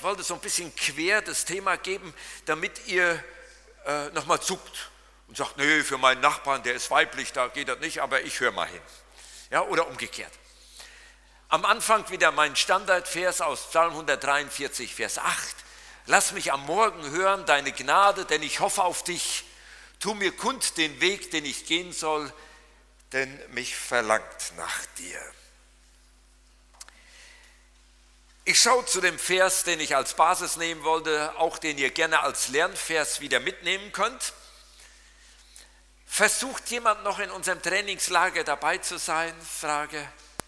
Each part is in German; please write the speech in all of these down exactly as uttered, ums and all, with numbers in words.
wollte so ein bisschen quer das Thema geben, damit ihr äh, nochmal zuckt und sagt, nee, für meinen Nachbarn, der ist weiblich, da geht das nicht, aber ich höre mal hin. Ja, oder umgekehrt. Am Anfang wieder mein Standardvers aus Psalm hundertdreiundvierzig, Vers acht. Lass mich am Morgen hören deine Gnade, denn ich hoffe auf dich. Tu mir kund den Weg, den ich gehen soll, denn mich verlangt nach dir. Ich schaue zu dem Vers, den ich als Basis nehmen wollte, auch den ihr gerne als Lernvers wieder mitnehmen könnt. Versucht jemand noch in unserem Trainingslager dabei zu sein? Frage.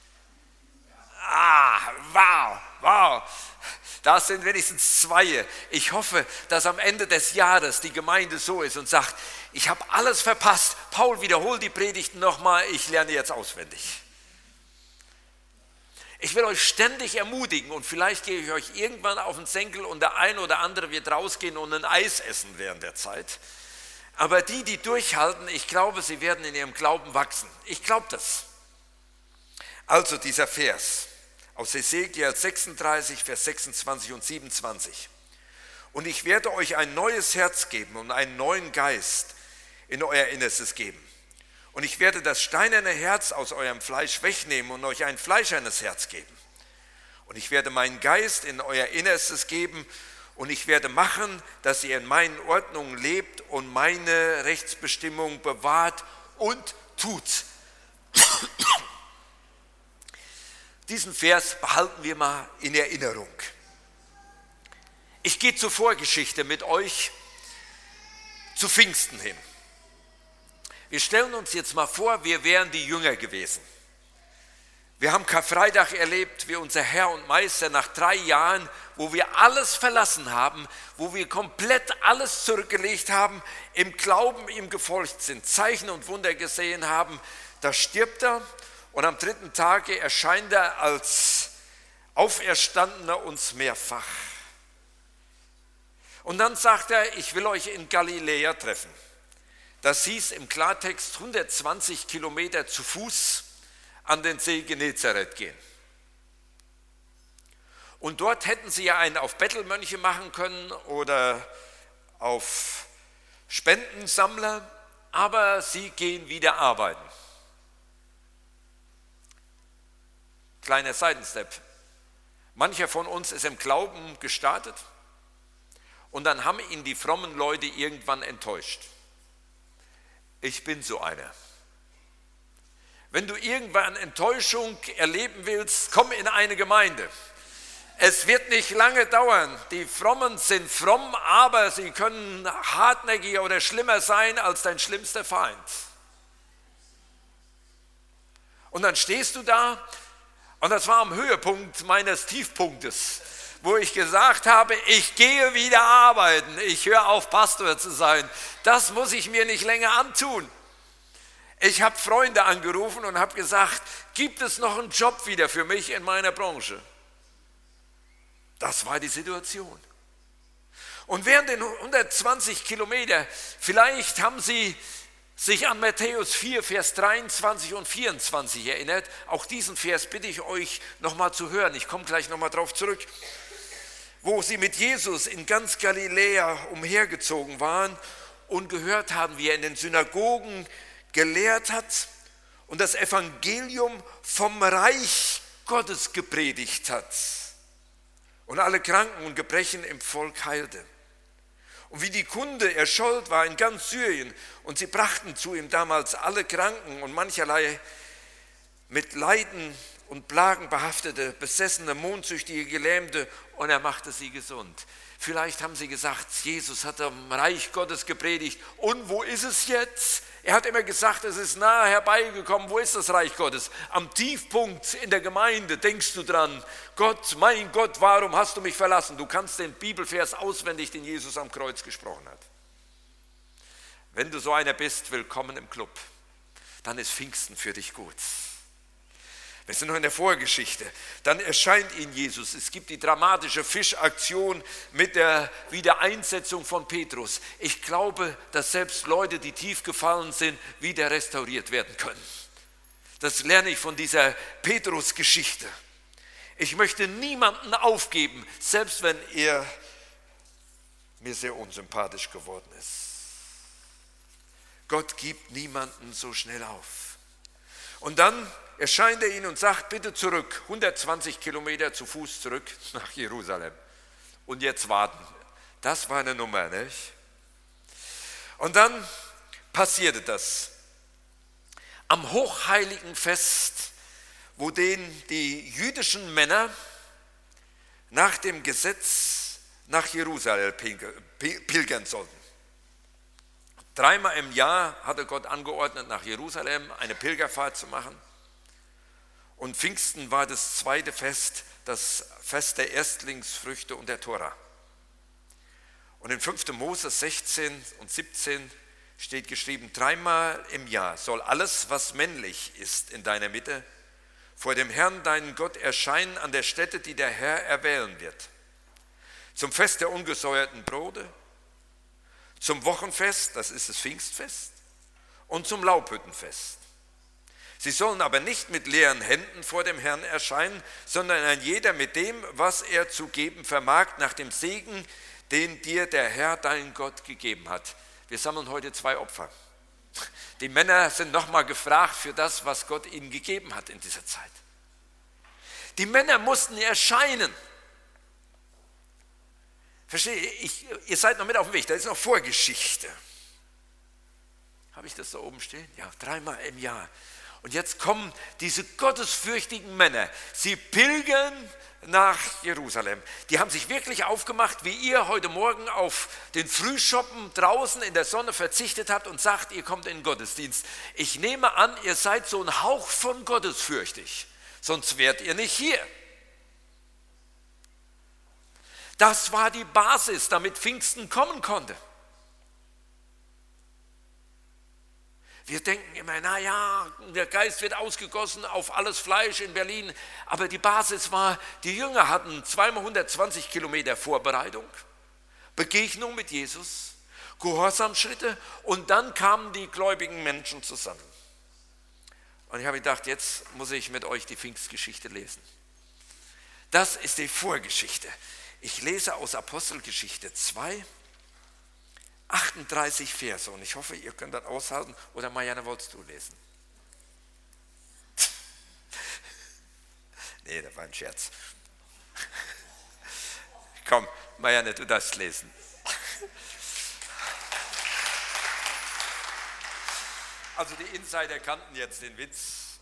Ah, wow, wow. Da sind wenigstens zwei. Ich hoffe, dass am Ende des Jahres die Gemeinde so ist und sagt, ich habe alles verpasst. Paul, wiederhol die Predigten nochmal, ich lerne jetzt auswendig. Ich will euch ständig ermutigen und vielleicht gehe ich euch irgendwann auf den Senkel und der ein oder andere wird rausgehen und ein Eis essen während der Zeit. Aber die, die durchhalten, ich glaube, sie werden in ihrem Glauben wachsen. Ich glaube das. Also dieser Vers aus Hesekiel sechsunddreißig, Vers sechsundzwanzig und siebenundzwanzig. Und ich werde euch ein neues Herz geben und einen neuen Geist in euer Innerstes geben. Und ich werde das steinerne Herz aus eurem Fleisch wegnehmen und euch ein fleischernes Herz geben. Und ich werde meinen Geist in euer Innerstes geben und ich werde machen, dass ihr in meinen Ordnungen lebt und meine Rechtsbestimmung bewahrt und tut. Diesen Vers behalten wir mal in Erinnerung. Ich gehe zur Vorgeschichte mit euch zu Pfingsten hin. Wir stellen uns jetzt mal vor, wir wären die Jünger gewesen. Wir haben Karfreitag erlebt, wie unser Herr und Meister nach drei Jahren, wo wir alles verlassen haben, wo wir komplett alles zurückgelegt haben, im Glauben ihm gefolgt sind, Zeichen und Wunder gesehen haben, da stirbt er und am dritten Tage erscheint er als Auferstandener uns mehrfach. Und dann sagt er, ich will euch in Galiläa treffen. Das hieß im Klartext hundertzwanzig Kilometer zu Fuß an den See Genezareth gehen. Und dort hätten sie ja einen auf Bettelmönche machen können oder auf Spendensammler, aber sie gehen wieder arbeiten. Kleiner Seitenstep. Mancher von uns ist im Glauben gestartet und dann haben ihn die frommen Leute irgendwann enttäuscht. Ich bin so einer. Wenn du irgendwann Enttäuschung erleben willst, komm in eine Gemeinde. Es wird nicht lange dauern. Die Frommen sind fromm, aber sie können hartnäckiger oder schlimmer sein als dein schlimmster Feind. Und dann stehst du da und das war am Höhepunkt meines Tiefpunktes, wo ich gesagt habe, ich gehe wieder arbeiten, ich höre auf, Pastor zu sein. Das muss ich mir nicht länger antun. Ich habe Freunde angerufen und habe gesagt, gibt es noch einen Job wieder für mich in meiner Branche? Das war die Situation. Und während den hundertzwanzig Kilometer, vielleicht haben Sie sich an Matthäus vier, Vers dreiundzwanzig und vierundzwanzig erinnert. Auch diesen Vers bitte ich euch nochmal zu hören. Ich komme gleich nochmal drauf zurück. Wo sie mit Jesus in ganz Galiläa umhergezogen waren und gehört haben, wie er in den Synagogen gelehrt hat und das Evangelium vom Reich Gottes gepredigt hat und alle Kranken und Gebrechen im Volk heilte. Und wie die Kunde erschollt war in ganz Syrien und sie brachten zu ihm damals alle Kranken und mancherlei mit Leiden und Plagen behaftete, besessene, mondsüchtige, Gelähmte und er machte sie gesund. Vielleicht haben sie gesagt, Jesus hat am Reich Gottes gepredigt und wo ist es jetzt? Er hat immer gesagt, es ist nahe herbeigekommen. Wo ist das Reich Gottes? Am Tiefpunkt in der Gemeinde denkst du dran, Gott, mein Gott, warum hast du mich verlassen? Du kannst den Bibelvers auswendig, den Jesus am Kreuz gesprochen hat. Wenn du so einer bist, willkommen im Club. Dann ist Pfingsten für dich gut. Wir sind noch in der Vorgeschichte. Dann erscheint ihnen Jesus. Es gibt die dramatische Fischaktion mit der Wiedereinsetzung von Petrus. Ich glaube, dass selbst Leute, die tief gefallen sind, wieder restauriert werden können. Das lerne ich von dieser Petrus-Geschichte. Ich möchte niemanden aufgeben, selbst wenn er mir sehr unsympathisch geworden ist. Gott gibt niemanden so schnell auf. Und dann erscheint er ihnen und sagt, bitte zurück, hundertzwanzig Kilometer zu Fuß zurück nach Jerusalem. Und jetzt warten. Das war eine Nummer, nicht? Und dann passierte das. Am hochheiligen Fest, wo den die jüdischen Männer nach dem Gesetz nach Jerusalem pilgern sollten. Dreimal im Jahr hatte Gott angeordnet, nach Jerusalem eine Pilgerfahrt zu machen. Und Pfingsten war das zweite Fest, das Fest der Erstlingsfrüchte und der Tora. Und in fünfter Mose sechzehn und siebzehn steht geschrieben, dreimal im Jahr soll alles, was männlich ist in deiner Mitte, vor dem Herrn, deinen Gott, erscheinen an der Stätte, die der Herr erwählen wird. Zum Fest der ungesäuerten Brote, zum Wochenfest, das ist das Pfingstfest, und zum Laubhüttenfest. Sie sollen aber nicht mit leeren Händen vor dem Herrn erscheinen, sondern ein jeder mit dem, was er zu geben vermag, nach dem Segen, den dir der Herr, dein Gott, gegeben hat. Wir sammeln heute zwei Opfer. Die Männer sind nochmal gefragt für das, was Gott ihnen gegeben hat in dieser Zeit. Die Männer mussten erscheinen. Verstehe ich, ihr seid noch mit auf dem Weg, da ist noch Vorgeschichte. Habe ich das da oben stehen? Ja, dreimal im Jahr. Und jetzt kommen diese gottesfürchtigen Männer. Sie pilgern nach Jerusalem. Die haben sich wirklich aufgemacht, wie ihr heute Morgen auf den Frühschoppen draußen in der Sonne verzichtet habt und sagt, ihr kommt in den Gottesdienst. Ich nehme an, ihr seid so ein Hauch von gottesfürchtig, sonst wärt ihr nicht hier. Das war die Basis, damit Pfingsten kommen konnte. Wir denken immer, naja, der Geist wird ausgegossen auf alles Fleisch in Berlin. Aber die Basis war, die Jünger hatten zweimal hundertzwanzig Kilometer Vorbereitung, Begegnung mit Jesus, Gehorsamschritte und dann kamen die gläubigen Menschen zusammen. Und ich habe gedacht, jetzt muss ich mit euch die Pfingstgeschichte lesen. Das ist die Vorgeschichte. Ich lese aus Apostelgeschichte zwei, achtunddreißig Verse und ich hoffe, ihr könnt das aushalten. Oder Marianne, wolltest du lesen? Nee, das war ein Scherz. Komm, Marianne, du darfst lesen. Also die Insider kannten jetzt den Witz.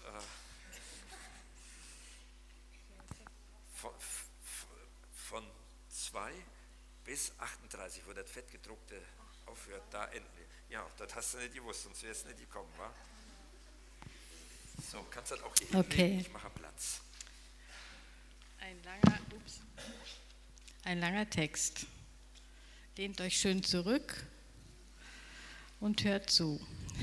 Von, von zwei bis achtunddreißig, wo das fettgedruckte aufhört, da enden wir. Ja, das hast du nicht gewusst, sonst wärst du nicht gekommen, wa? So, kannst du das auch hier okay. hinlegen? Ich mache Platz. Ein langer, ups, ein langer Text. Lehnt euch schön zurück und hört zu.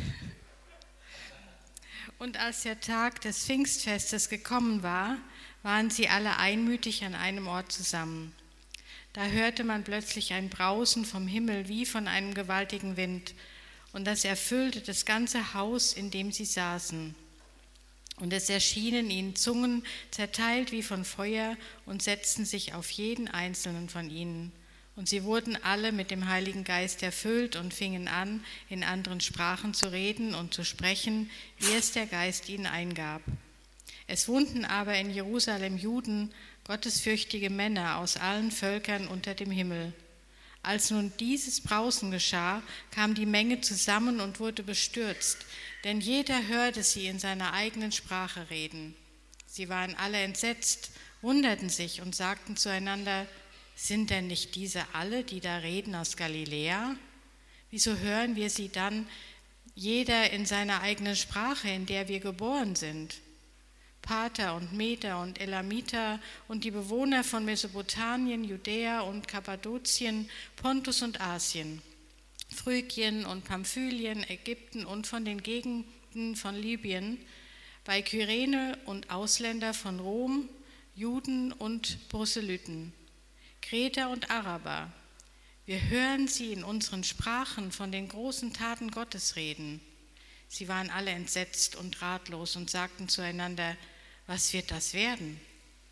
Und als der Tag des Pfingstfestes gekommen war, waren sie alle einmütig an einem Ort zusammen. Da hörte man plötzlich ein Brausen vom Himmel wie von einem gewaltigen Wind, und das erfüllte das ganze Haus, in dem sie saßen. Und es erschienen ihnen Zungen, zerteilt wie von Feuer, und setzten sich auf jeden einzelnen von ihnen. Und sie wurden alle mit dem Heiligen Geist erfüllt und fingen an, in anderen Sprachen zu reden und zu sprechen, wie es der Geist ihnen eingab. Es wohnten aber in Jerusalem Juden, gottesfürchtige Männer aus allen Völkern unter dem Himmel. Als nun dieses Brausen geschah, kam die Menge zusammen und wurde bestürzt, denn jeder hörte sie in seiner eigenen Sprache reden. Sie waren alle entsetzt, wunderten sich und sagten zueinander, sind denn nicht diese alle, die da reden, aus Galiläa? Wieso hören wir sie dann, jeder in seiner eigenen Sprache, in der wir geboren sind? Parther und Meder und Elamiter und die Bewohner von Mesopotamien, Judäa und Kappadokien, Pontus und Asien, Phrygien und Pamphylien, Ägypten und von den Gegenden von Libyen, bei Kyrene und Ausländer von Rom, Juden und Proselyten, Kreter und Araber. Wir hören sie in unseren Sprachen von den großen Taten Gottes reden. Sie waren alle entsetzt und ratlos und sagten zueinander, was wird das werden?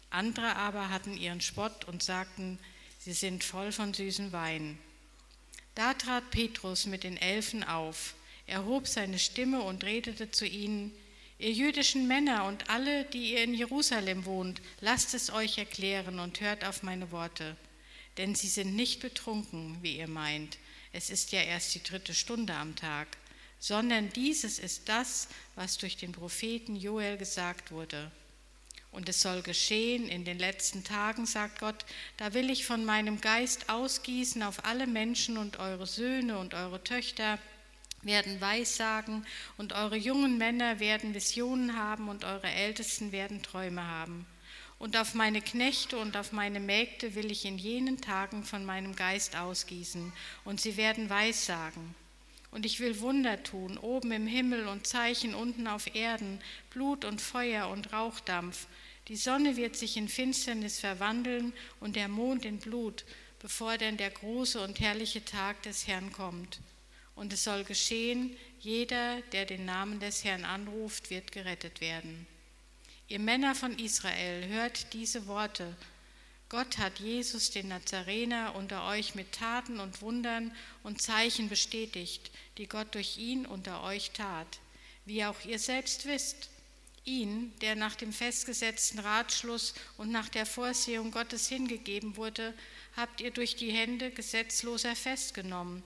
Andere aber hatten ihren Spott und sagten, sie sind voll von süßem Wein. Da trat Petrus mit den Elfen auf, erhob seine Stimme und redete zu ihnen: Ihr jüdischen Männer und alle, die ihr in Jerusalem wohnt, lasst es euch erklären und hört auf meine Worte. Denn sie sind nicht betrunken, wie ihr meint, es ist ja erst die dritte Stunde am Tag, sondern dieses ist das, was durch den Propheten Joel gesagt wurde. Und es soll geschehen in den letzten Tagen, sagt Gott, da will ich von meinem Geist ausgießen auf alle Menschen, und eure Söhne und eure Töchter werden Weissagen, und eure jungen Männer werden Visionen haben, und eure Ältesten werden Träume haben. Und auf meine Knechte und auf meine Mägde will ich in jenen Tagen von meinem Geist ausgießen, und sie werden Weissagen. Und ich will Wunder tun, oben im Himmel und Zeichen unten auf Erden, Blut und Feuer und Rauchdampf. Die Sonne wird sich in Finsternis verwandeln und der Mond in Blut, bevor denn der große und herrliche Tag des Herrn kommt. Und es soll geschehen, jeder, der den Namen des Herrn anruft, wird gerettet werden. Ihr Männer von Israel, hört diese Worte. Gott hat Jesus, den Nazarener, unter euch mit Taten und Wundern und Zeichen bestätigt, die Gott durch ihn unter euch tat, wie auch ihr selbst wisst. Ihn, der nach dem festgesetzten Ratschluss und nach der Vorsehung Gottes hingegeben wurde, habt ihr durch die Hände Gesetzloser festgenommen,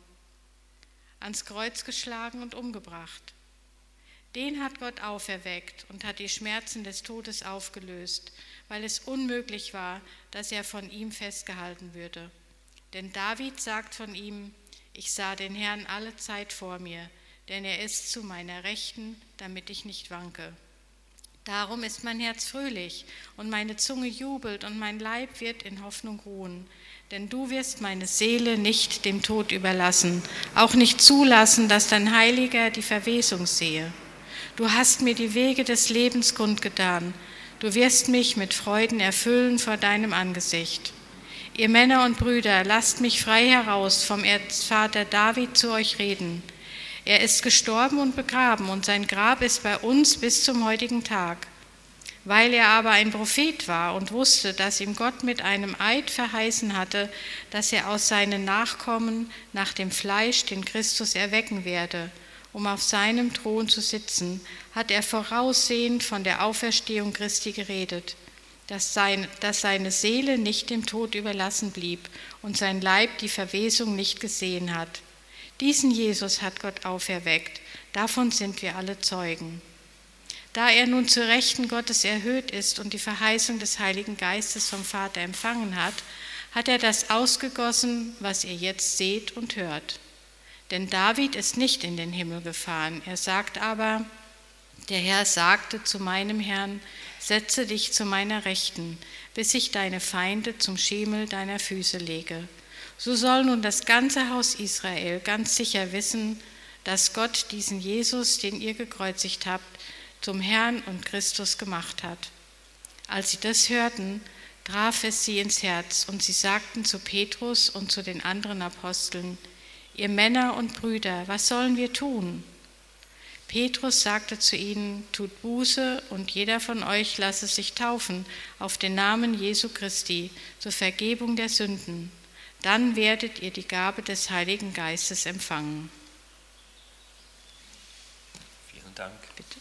ans Kreuz geschlagen und umgebracht. Den hat Gott auferweckt und hat die Schmerzen des Todes aufgelöst, weil es unmöglich war, dass er von ihm festgehalten würde. Denn David sagt von ihm: Ich sah den Herrn alle Zeit vor mir, denn er ist zu meiner Rechten, damit ich nicht wanke. Darum ist mein Herz fröhlich und meine Zunge jubelt und mein Leib wird in Hoffnung ruhen. Denn du wirst meine Seele nicht dem Tod überlassen, auch nicht zulassen, dass dein Heiliger die Verwesung sehe. Du hast mir die Wege des Lebens kundgetan. Du wirst mich mit Freuden erfüllen vor deinem Angesicht. Ihr Männer und Brüder, lasst mich frei heraus vom Erzvater David zu euch reden. Er ist gestorben und begraben, und sein Grab ist bei uns bis zum heutigen Tag. Weil er aber ein Prophet war und wusste, dass ihm Gott mit einem Eid verheißen hatte, dass er aus seinen Nachkommen nach dem Fleisch den Christus erwecken werde, um auf seinem Thron zu sitzen, hat er voraussehend von der Auferstehung Christi geredet, dass, sein, dass seine Seele nicht dem Tod überlassen blieb und sein Leib die Verwesung nicht gesehen hat. Diesen Jesus hat Gott auferweckt, davon sind wir alle Zeugen. Da er nun zu Rechten Gottes erhöht ist und die Verheißung des Heiligen Geistes vom Vater empfangen hat, hat er das ausgegossen, was ihr jetzt seht und hört. Denn David ist nicht in den Himmel gefahren, er sagt aber: Der Herr sagte zu meinem Herrn: Setze dich zu meiner Rechten, bis ich deine Feinde zum Schemel deiner Füße lege. So soll nun das ganze Haus Israel ganz sicher wissen, dass Gott diesen Jesus, den ihr gekreuzigt habt, zum Herrn und Christus gemacht hat. Als sie das hörten, traf es sie ins Herz, und sie sagten zu Petrus und zu den anderen Aposteln: Ihr Männer und Brüder, was sollen wir tun? Petrus sagte zu ihnen: Tut Buße, und jeder von euch lasse sich taufen auf den Namen Jesu Christi zur Vergebung der Sünden. Dann werdet ihr die Gabe des Heiligen Geistes empfangen. Vielen Dank. Bitte.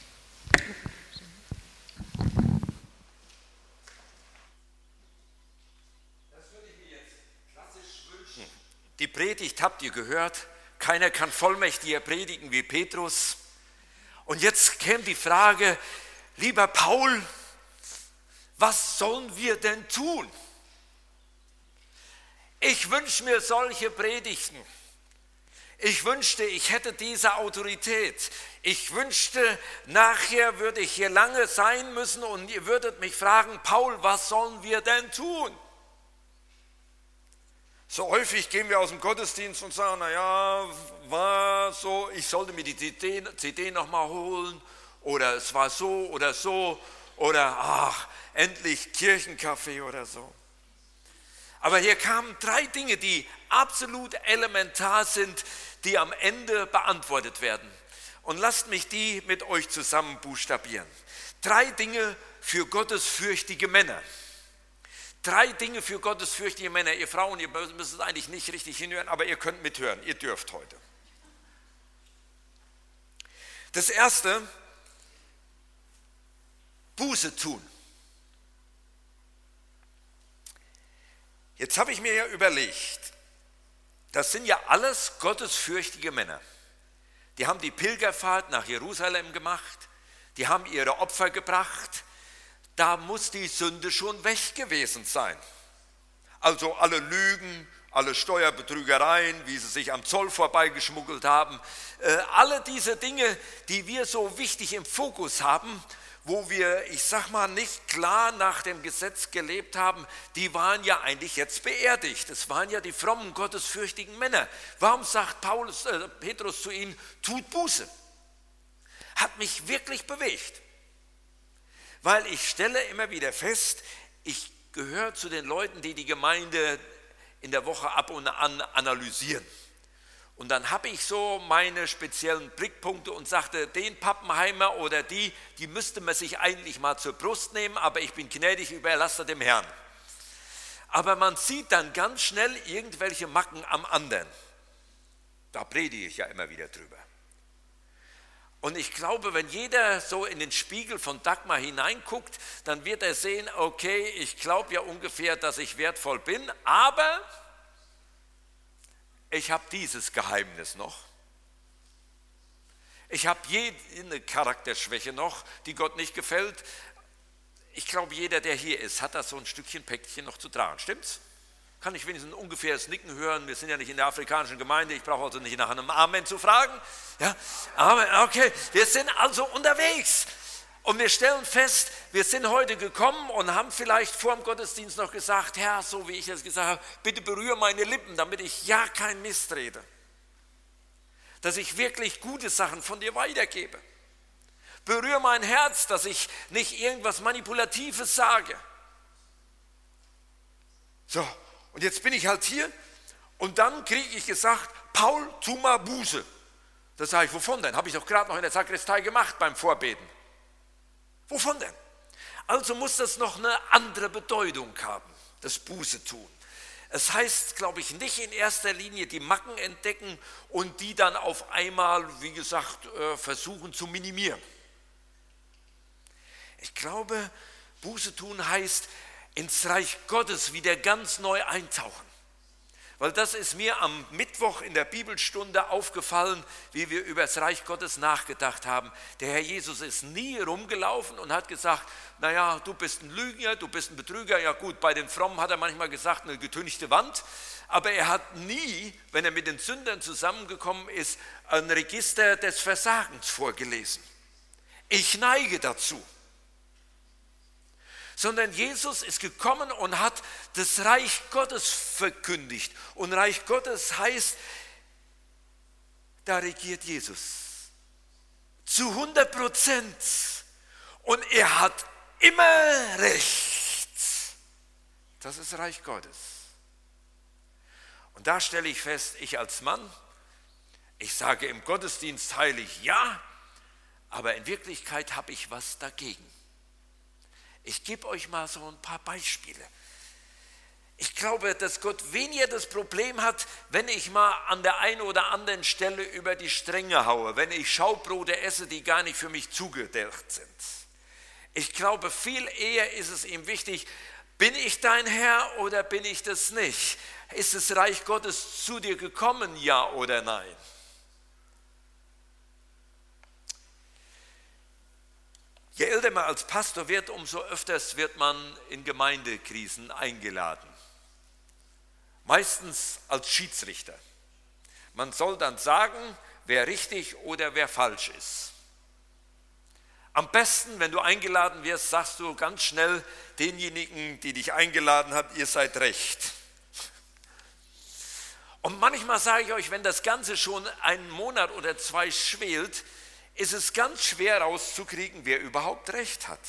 Das würde ich mir jetzt klassisch wünschen. Die Predigt habt ihr gehört. Keiner kann vollmächtiger predigen wie Petrus. Und jetzt käme die Frage: Lieber Paul, was sollen wir denn tun? Ich wünsche mir solche Predigten. Ich wünschte, ich hätte diese Autorität. Ich wünschte, nachher würde ich hier lange sein müssen und ihr würdet mich fragen: Paul, was sollen wir denn tun? So häufig gehen wir aus dem Gottesdienst und sagen: Naja, war so, ich sollte mir die C D nochmal holen, oder es war so oder so, oder ach, endlich Kirchenkaffee oder so. Aber hier kamen drei Dinge, die absolut elementar sind, die am Ende beantwortet werden. Und lasst mich die mit euch zusammen buchstabieren. Drei Dinge für gottesfürchtige Männer. Drei Dinge für gottesfürchtige Männer. Ihr Frauen, ihr müsst es eigentlich nicht richtig hinhören, aber ihr könnt mithören. Ihr dürft heute. Das erste, Buße tun. Jetzt habe ich mir ja überlegt, das sind ja alles gottesfürchtige Männer. Die haben die Pilgerfahrt nach Jerusalem gemacht, die haben ihre Opfer gebracht. Da muss die Sünde schon weg gewesen sein. Also alle Lügen, alle Steuerbetrügereien, wie sie sich am Zoll vorbeigeschmuggelt haben, äh, alle diese Dinge, die wir so wichtig im Fokus haben, wo wir, ich sag mal, nicht klar nach dem Gesetz gelebt haben, die waren ja eigentlich jetzt beerdigt. Es waren ja die frommen, gottesfürchtigen Männer. Warum sagt Paulus, äh, Petrus zu ihnen, tut Buße? Hat mich wirklich bewegt. Weil ich stelle immer wieder fest, ich gehöre zu den Leuten, die die Gemeinde in der Woche ab und an analysieren. Und dann habe ich so meine speziellen Blickpunkte und sagte, den Pappenheimer oder die, die müsste man sich eigentlich mal zur Brust nehmen, aber ich bin gnädig, überlasse dem Herrn. Aber man sieht dann ganz schnell irgendwelche Macken am anderen. Da predige ich ja immer wieder drüber. Und ich glaube, wenn jeder so in den Spiegel von Dagmar hineinguckt, dann wird er sehen, okay, ich glaube ja ungefähr, dass ich wertvoll bin, aber ich habe dieses Geheimnis noch. Ich habe jede Charakterschwäche noch, die Gott nicht gefällt. Ich glaube, jeder, der hier ist, hat da so ein Stückchen Päckchen noch zu tragen. Stimmt's? Kann ich wenigstens ein ungefähres Nicken hören? Wir sind ja nicht in der afrikanischen Gemeinde, ich brauche also nicht nach einem Amen zu fragen. Ja, Amen, okay, wir sind also unterwegs. Und wir stellen fest, wir sind heute gekommen und haben vielleicht vor dem Gottesdienst noch gesagt, Herr, so wie ich es gesagt habe, bitte berühre meine Lippen, damit ich ja kein Mist rede. Dass ich wirklich gute Sachen von dir weitergebe. Berühre mein Herz, dass ich nicht irgendwas Manipulatives sage. So, und jetzt bin ich halt hier und dann kriege ich gesagt, Paul, tu mal Buße. Da sage ich, wovon denn? Habe ich doch gerade noch in der Sakristei gemacht beim Vorbeten. Wovon denn? Also muss das noch eine andere Bedeutung haben, das Buße tun. Es heißt, glaube ich, nicht in erster Linie die Macken entdecken und die dann auf einmal, wie gesagt, versuchen zu minimieren. Ich glaube, Buße tun heißt, ins Reich Gottes wieder ganz neu eintauchen. Weil das ist mir am Mittwoch in der Bibelstunde aufgefallen, wie wir über das Reich Gottes nachgedacht haben. Der Herr Jesus ist nie rumgelaufen und hat gesagt, naja, du bist ein Lügner, du bist ein Betrüger. Ja gut, bei den Frommen hat er manchmal gesagt, eine getünchte Wand. Aber er hat nie, wenn er mit den Sündern zusammengekommen ist, ein Register des Versagens vorgelesen. Ich neige dazu. Sondern Jesus ist gekommen und hat das Reich Gottes verkündigt. Und Reich Gottes heißt, da regiert Jesus. Zu hundert Prozent. Und er hat immer Recht. Das ist Reich Gottes. Und da stelle ich fest, ich als Mann, ich sage im Gottesdienst heilig ja, aber in Wirklichkeit habe ich was dagegen. Ich gebe euch mal so ein paar Beispiele. Ich glaube, dass Gott weniger das Problem hat, wenn ich mal an der einen oder anderen Stelle über die Stränge haue, wenn ich Schaubrote esse, die gar nicht für mich zugedacht sind. Ich glaube, viel eher ist es ihm wichtig, bin ich dein Herr oder bin ich das nicht? Ist das Reich Gottes zu dir gekommen, ja oder nein? Je älter man als Pastor wird, umso öfters wird man in Gemeindekrisen eingeladen. Meistens als Schiedsrichter. Man soll dann sagen, wer richtig oder wer falsch ist. Am besten, wenn du eingeladen wirst, sagst du ganz schnell denjenigen, die dich eingeladen haben, ihr seid recht. Und manchmal sage ich euch, wenn das Ganze schon einen Monat oder zwei schwelt, ist es ganz schwer rauszukriegen, wer überhaupt recht hat.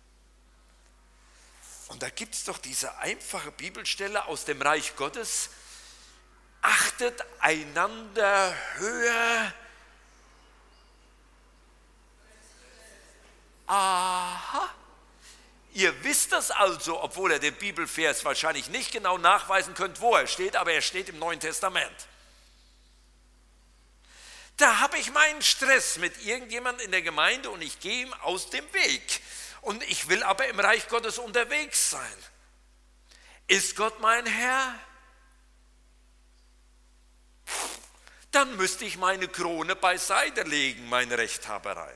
Und da gibt es doch diese einfache Bibelstelle aus dem Reich Gottes. Achtet einander höher. Aha. Ihr wisst das also, obwohl ihr den Bibelvers wahrscheinlich nicht genau nachweisen könnt, wo er steht, aber er steht im Neuen Testament. Da habe ich meinen Stress mit irgendjemandem in der Gemeinde und ich gehe ihm aus dem Weg. Und ich will aber im Reich Gottes unterwegs sein. Ist Gott mein Herr? Dann müsste ich meine Krone beiseite legen, meine Rechthaberei.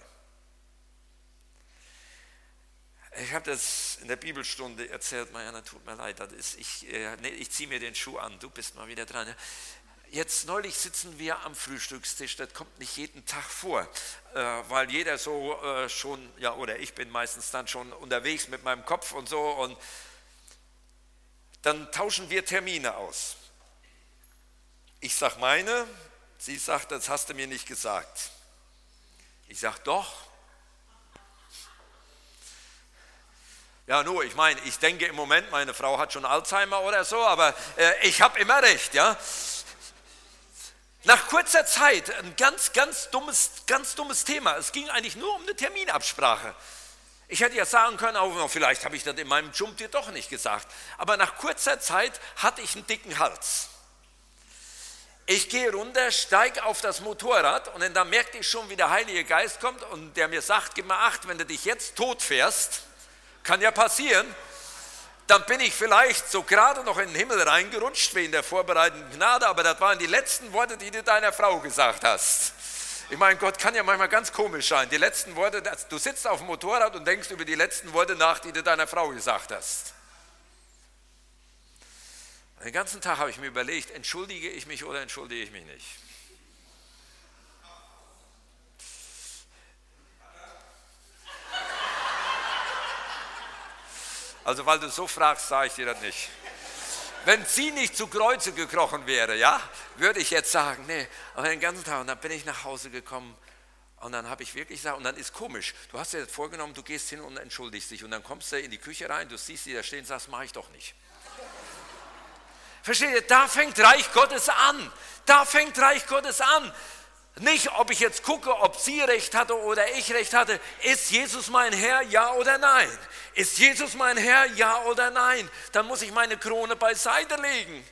Ich habe das in der Bibelstunde erzählt, Marianne, tut mir leid, das ist, ich, äh, nee, ich ziehe mir den Schuh an, du bist mal wieder dran. Ja. Jetzt neulich sitzen wir am Frühstückstisch, das kommt nicht jeden Tag vor, äh, weil jeder so äh, schon, ja, oder ich bin meistens dann schon unterwegs mit meinem Kopf und so, und dann tauschen wir Termine aus. Ich sage meine, sie sagt, das hast du mir nicht gesagt. Ich sage doch. Ja, nur, ich meine, ich denke im Moment, meine Frau hat schon Alzheimer oder so, aber äh, ich habe immer recht, ja. Nach kurzer Zeit, ein ganz, ganz dummes, ganz dummes Thema. Es ging eigentlich nur um eine Terminabsprache. Ich hätte ja sagen können, oh, vielleicht habe ich das in meinem Jump dir doch nicht gesagt. Aber nach kurzer Zeit hatte ich einen dicken Hals. Ich gehe runter, steige auf das Motorrad und dann merkte ich schon, wie der Heilige Geist kommt und der mir sagt, gib mal Acht, wenn du dich jetzt tot fährst, kann ja passieren, dann bin ich vielleicht so gerade noch in den Himmel reingerutscht, wie in der vorbereitenden Gnade, aber das waren die letzten Worte, die du deiner Frau gesagt hast. Ich meine, Gott kann ja manchmal ganz komisch sein. Die letzten Worte, du sitzt auf dem Motorrad und denkst über die letzten Worte nach, die du deiner Frau gesagt hast. Den ganzen Tag habe ich mir überlegt, entschuldige ich mich oder entschuldige ich mich nicht? Also weil du so fragst, sage ich dir das nicht. Wenn sie nicht zu Kreuze gekrochen wäre, ja, würde ich jetzt sagen, nee, aber den ganzen Tag, und dann bin ich nach Hause gekommen und dann habe ich wirklich gesagt, und dann ist komisch, du hast dir das vorgenommen, du gehst hin und entschuldigst dich und dann kommst du in die Küche rein, du siehst sie da stehen und sagst, mache ich doch nicht. Versteht ihr, da fängt Reich Gottes an, da fängt Reich Gottes an. Nicht, ob ich jetzt gucke, ob sie recht hatte oder ich recht hatte. Ist Jesus mein Herr, ja oder nein? Ist Jesus mein Herr, ja oder nein? Dann muss ich meine Krone beiseite legen.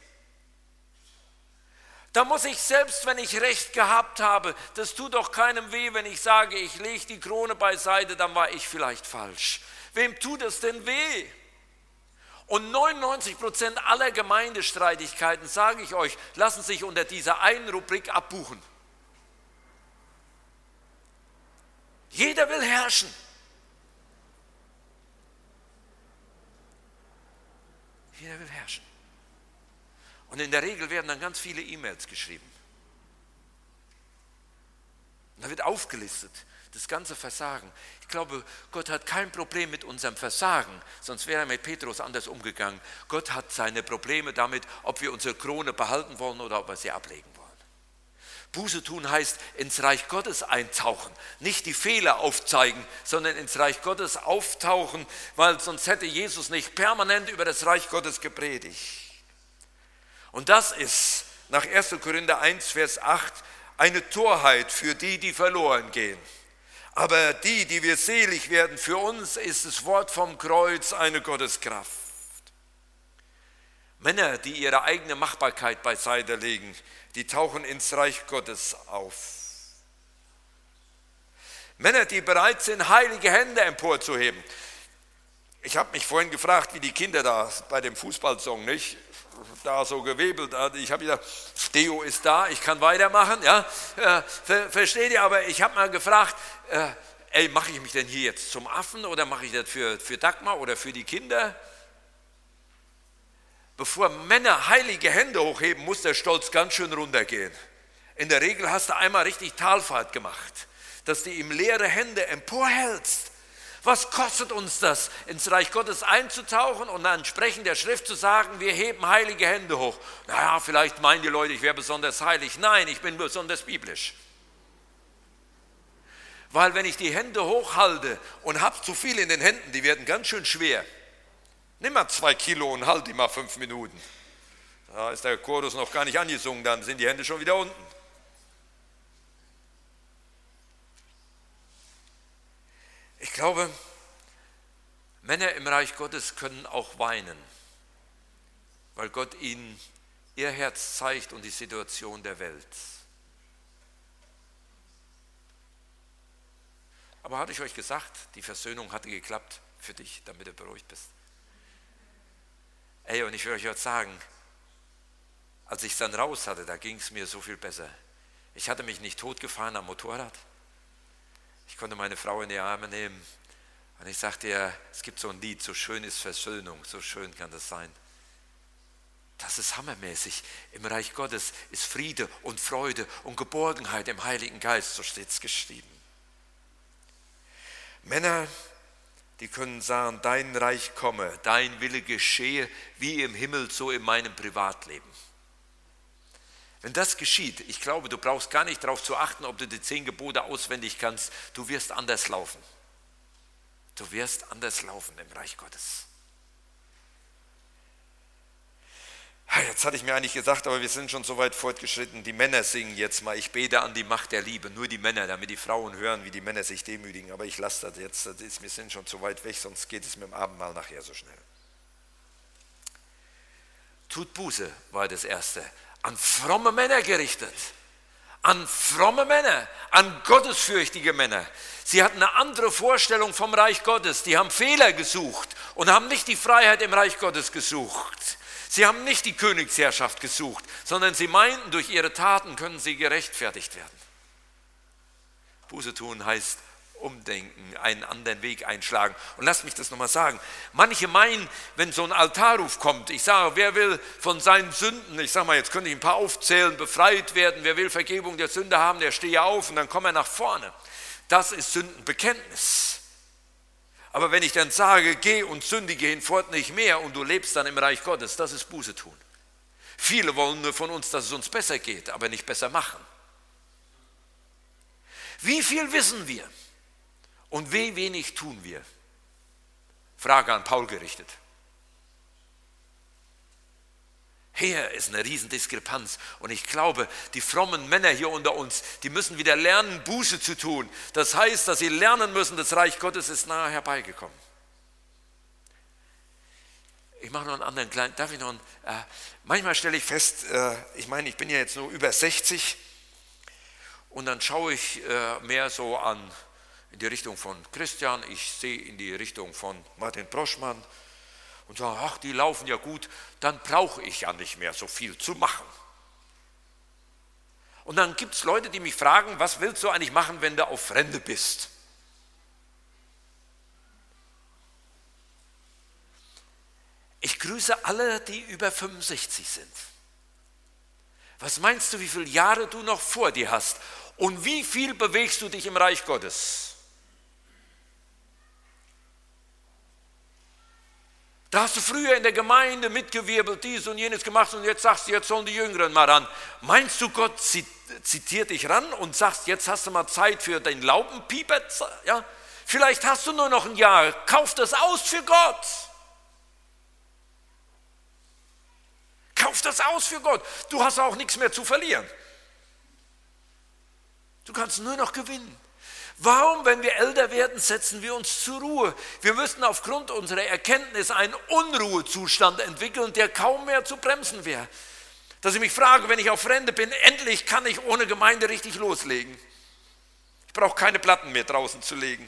Da muss ich, selbst wenn ich recht gehabt habe, das tut doch keinem weh, wenn ich sage, ich lege die Krone beiseite, dann war ich vielleicht falsch. Wem tut es denn weh? Und neunundneunzig Prozent aller Gemeindestreitigkeiten, sage ich euch, lassen sich unter dieser einen Rubrik abbuchen. Jeder will herrschen. Jeder will herrschen. Und in der Regel werden dann ganz viele E-Mails geschrieben. Und da wird aufgelistet, das ganze Versagen. Ich glaube, Gott hat kein Problem mit unserem Versagen, sonst wäre er mit Petrus anders umgegangen. Gott hat seine Probleme damit, ob wir unsere Krone behalten wollen oder ob wir sie ablegen wollen. Buße tun heißt ins Reich Gottes eintauchen, nicht die Fehler aufzeigen, sondern ins Reich Gottes auftauchen, weil sonst hätte Jesus nicht permanent über das Reich Gottes gepredigt. Und das ist nach erster Korinther eins, Vers acht eine Torheit für die, die verloren gehen. Aber die, die wir selig werden, für uns ist das Wort vom Kreuz eine Gotteskraft. Männer, die ihre eigene Machbarkeit beiseite legen, die tauchen ins Reich Gottes auf. Männer, die bereit sind, heilige Hände emporzuheben. Ich habe mich vorhin gefragt, wie die Kinder da bei dem Fußballsong, nicht? Da so gewebelt hat. Ich habe gesagt, Deo ist da, ich kann weitermachen. Ja? Äh, ver, versteht ihr, aber ich habe mal gefragt, äh, ey, mache ich mich denn hier jetzt zum Affen oder mache ich das für, für Dagmar oder für die Kinder? Bevor Männer heilige Hände hochheben, muss der Stolz ganz schön runtergehen. In der Regel hast du einmal richtig Talfahrt gemacht, dass du ihm leere Hände emporhältst. Was kostet uns das, ins Reich Gottes einzutauchen und dann entsprechend der Schrift zu sagen, wir heben heilige Hände hoch? Naja, vielleicht meinen die Leute, ich wäre besonders heilig. Nein, ich bin besonders biblisch. Weil wenn ich die Hände hochhalte und habe zu viel in den Händen, die werden ganz schön schwer. Nimm mal zwei Kilo und halt die mal fünf Minuten. Da ist der Chorus noch gar nicht angesungen, dann sind die Hände schon wieder unten. Ich glaube, Männer im Reich Gottes können auch weinen, weil Gott ihnen ihr Herz zeigt und die Situation der Welt. Aber hatte ich euch gesagt, die Versöhnung hatte geklappt für dich, damit du beruhigt bist. Ey, und ich will euch jetzt sagen, als ich es dann raus hatte, da ging es mir so viel besser. Ich hatte mich nicht totgefahren am Motorrad. Ich konnte meine Frau in die Arme nehmen und ich sagte ihr, es gibt so ein Lied, so schön ist Versöhnung, so schön kann das sein. Das ist hammermäßig. Im Reich Gottes ist Friede und Freude und Geborgenheit im Heiligen Geist, so steht es geschrieben. Männer, die können sagen, dein Reich komme, dein Wille geschehe, wie im Himmel, so in meinem Privatleben. Wenn das geschieht, ich glaube, du brauchst gar nicht darauf zu achten, ob du die zehn Gebote auswendig kannst, du wirst anders laufen. Du wirst anders laufen im Reich Gottes. Jetzt hatte ich mir eigentlich gesagt, aber wir sind schon so weit fortgeschritten, die Männer singen jetzt mal, ich bete an die Macht der Liebe, nur die Männer, damit die Frauen hören, wie die Männer sich demütigen, aber ich lasse das jetzt, das ist, wir sind schon zu weit weg, sonst geht es mit dem Abendmahl nachher so schnell. Tut Buße war das Erste, an fromme Männer gerichtet, an fromme Männer, an gottesfürchtige Männer. Sie hatten eine andere Vorstellung vom Reich Gottes, die haben Fehler gesucht und haben nicht die Freiheit im Reich Gottes gesucht. Sie haben nicht die Königsherrschaft gesucht, sondern sie meinten, durch ihre Taten können sie gerechtfertigt werden. Buße tun heißt umdenken, einen anderen Weg einschlagen. Und lasst mich das nochmal sagen. Manche meinen, wenn so ein Altarruf kommt, ich sage, wer will von seinen Sünden, ich sage mal, jetzt könnte ich ein paar aufzählen, befreit werden, wer will Vergebung der Sünde haben, der stehe auf und dann kommt er nach vorne. Das ist Sündenbekenntnis. Aber wenn ich dann sage, geh und sündige hinfort nicht mehr und du lebst dann im Reich Gottes, das ist Buße tun. Viele wollen nur von uns, dass es uns besser geht, aber nicht besser machen. Wie viel wissen wir und wie wenig tun wir? Frage an Paul gerichtet. Hier ist eine Riesendiskrepanz und ich glaube, die frommen Männer hier unter uns, die müssen wieder lernen, Buße zu tun. Das heißt, dass sie lernen müssen, das Reich Gottes ist nahe herbeigekommen. Ich mache noch einen anderen kleinen, darf ich noch einen, äh, manchmal stelle ich fest, äh, ich meine, ich bin ja jetzt nur über sechzig und dann schaue ich äh, mehr so an in die Richtung von Christian, ich sehe in die Richtung von Martin Proschmann, und sagen, ach, die laufen ja gut, dann brauche ich ja nicht mehr so viel zu machen. Und dann gibt es Leute, die mich fragen, was willst du eigentlich machen, wenn du auf Rente bist? Ich grüße alle, die über fünfundsechzig sind. Was meinst du, wie viele Jahre du noch vor dir hast? Und wie viel bewegst du dich im Reich Gottes? Da hast du früher in der Gemeinde mitgewirbelt, dies und jenes gemacht und jetzt sagst du, jetzt sollen die Jüngeren mal ran. Meinst du, Gott zitiert dich ran und sagst, jetzt hast du mal Zeit für den Laubenpieper? Ja? Vielleicht hast du nur noch ein Jahr, kauf das aus für Gott. Kauf das aus für Gott. Du hast auch nichts mehr zu verlieren. Du kannst nur noch gewinnen. Warum, wenn wir älter werden, setzen wir uns zur Ruhe? Wir müssten aufgrund unserer Erkenntnis einen Unruhezustand entwickeln, der kaum mehr zu bremsen wäre. Dass ich mich frage, wenn ich auf Rente bin, endlich kann ich ohne Gemeinde richtig loslegen. Ich brauche keine Platten mehr draußen zu legen.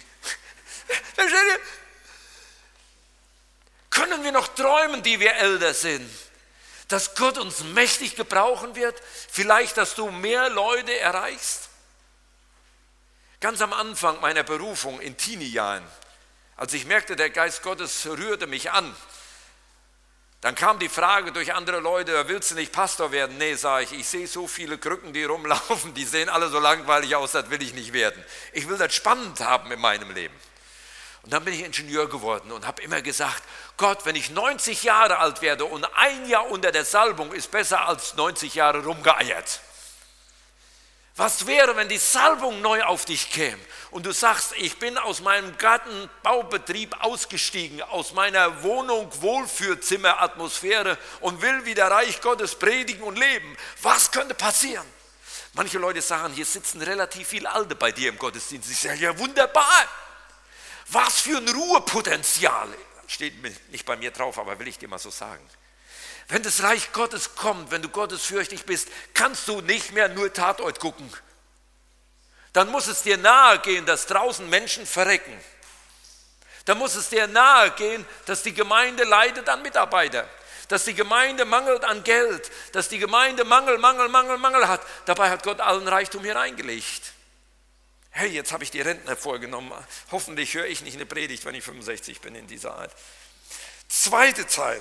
Können wir noch träumen, die wir älter sind, dass Gott uns mächtig gebrauchen wird? Vielleicht, dass du mehr Leute erreichst? Ganz am Anfang meiner Berufung in Teenie-Jahren, als ich merkte, der Geist Gottes rührte mich an, dann kam die Frage durch andere Leute, willst du nicht Pastor werden? Nee, sage ich, ich sehe so viele Krücken, die rumlaufen, die sehen alle so langweilig aus, das will ich nicht werden. Ich will das spannend haben in meinem Leben. Und dann bin ich Ingenieur geworden und habe immer gesagt, Gott, wenn ich neunzig Jahre alt werde und ein Jahr unter der Salbung ist besser als neunzig Jahre rumgeeiert. Was wäre, wenn die Salbung neu auf dich käme und du sagst, ich bin aus meinem Gartenbaubetrieb ausgestiegen, aus meiner Wohnung, Wohlfühlzimmeratmosphäre und will wieder Reich Gottes predigen und leben. Was könnte passieren? Manche Leute sagen, hier sitzen relativ viele Alte bei dir im Gottesdienst. Ich sage, ja wunderbar. Was für ein Ruhepotenzial. Steht nicht bei mir drauf, aber will ich dir mal so sagen. Wenn das Reich Gottes kommt, wenn du gottesfürchtig bist, kannst du nicht mehr nur Tatort gucken. Dann muss es dir nahe gehen, dass draußen Menschen verrecken. Dann muss es dir nahe gehen, dass die Gemeinde leidet an Mitarbeitern, dass die Gemeinde mangelt an Geld, dass die Gemeinde Mangel, Mangel, Mangel, Mangel hat. Dabei hat Gott allen Reichtum hier reingelegt. Hey, jetzt habe ich die Rentner vorgenommen. Hoffentlich höre ich nicht eine Predigt, wenn ich fünfundsechzig bin in dieser Art. Zweite Teil.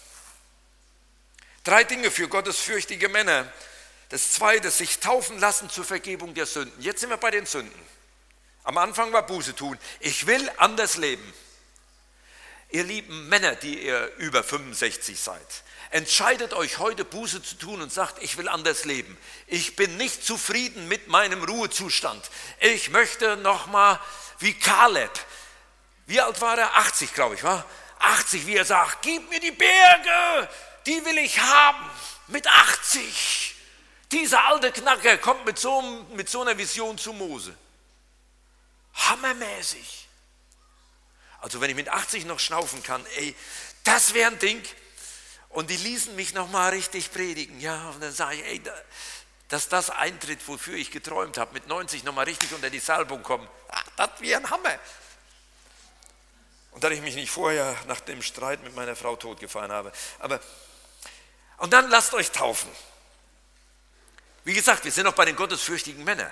Drei Dinge für gottesfürchtige Männer. Das zweite, sich taufen lassen zur Vergebung der Sünden. Jetzt sind wir bei den Sünden. Am Anfang war Buße tun. Ich will anders leben. Ihr lieben Männer, die ihr über fünfundsechzig seid, entscheidet euch heute Buße zu tun und sagt, ich will anders leben. Ich bin nicht zufrieden mit meinem Ruhezustand. Ich möchte nochmal wie Kaleb. Wie alt war er? achtzig, glaube ich, war? achtzig, wie er sagt, gib mir die Berge, die will ich haben. Mit achtzig. Dieser alte Knacker kommt mit so, mit so einer Vision zu Mose. Hammermäßig. Also wenn ich mit achtzig noch schnaufen kann, ey, das wäre ein Ding. Und die ließen mich nochmal richtig predigen. Ja, und dann sage ich, ey, dass das eintritt, wofür ich geträumt habe, mit neunzig nochmal richtig unter die Salbung kommen, ach, das wäre ein Hammer. Und dass ich mich nicht vorher nach dem Streit mit meiner Frau totgefahren habe. Aber, und dann lasst euch taufen. Wie gesagt, wir sind noch bei den gottesfürchtigen Männern.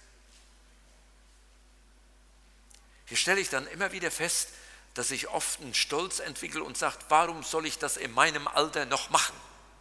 Hier stelle ich dann immer wieder fest, dass ich oft einen Stolz entwickle und sage, warum soll ich das in meinem Alter noch machen?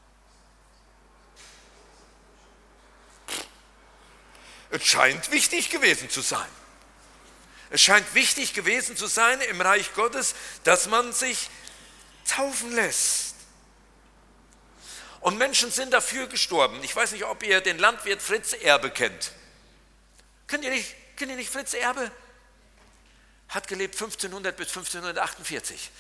Es scheint wichtig gewesen zu sein. Es scheint wichtig gewesen zu sein im Reich Gottes, dass man sich taufen lässt. Und Menschen sind dafür gestorben. Ich weiß nicht, ob ihr den Landwirt Fritz Erbe kennt. Kennt ihr nicht, kennt ihr nicht Fritz Erbe? Hat gelebt fünfzehnhundert bis fünfzehnhundertachtundvierzig.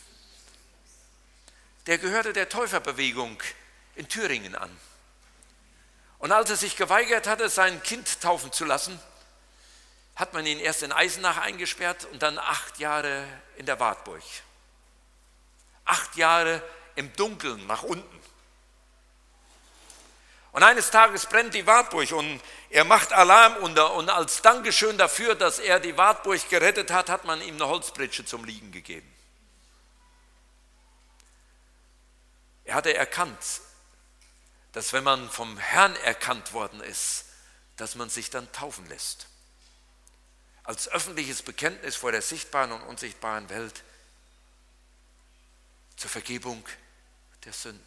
Der gehörte der Täuferbewegung in Thüringen an. Und als er sich geweigert hatte, sein Kind taufen zu lassen, hat man ihn erst in Eisenach eingesperrt und dann acht Jahre in der Wartburg. Acht Jahre im Dunkeln nach unten. Und eines Tages brennt die Wartburg und er macht Alarm unter und als Dankeschön dafür, dass er die Wartburg gerettet hat, hat man ihm eine Holzpritsche zum Liegen gegeben. Er hatte erkannt, dass wenn man vom Herrn erkannt worden ist, dass man sich dann taufen lässt. Als öffentliches Bekenntnis vor der sichtbaren und unsichtbaren Welt zur Vergebung der Sünden.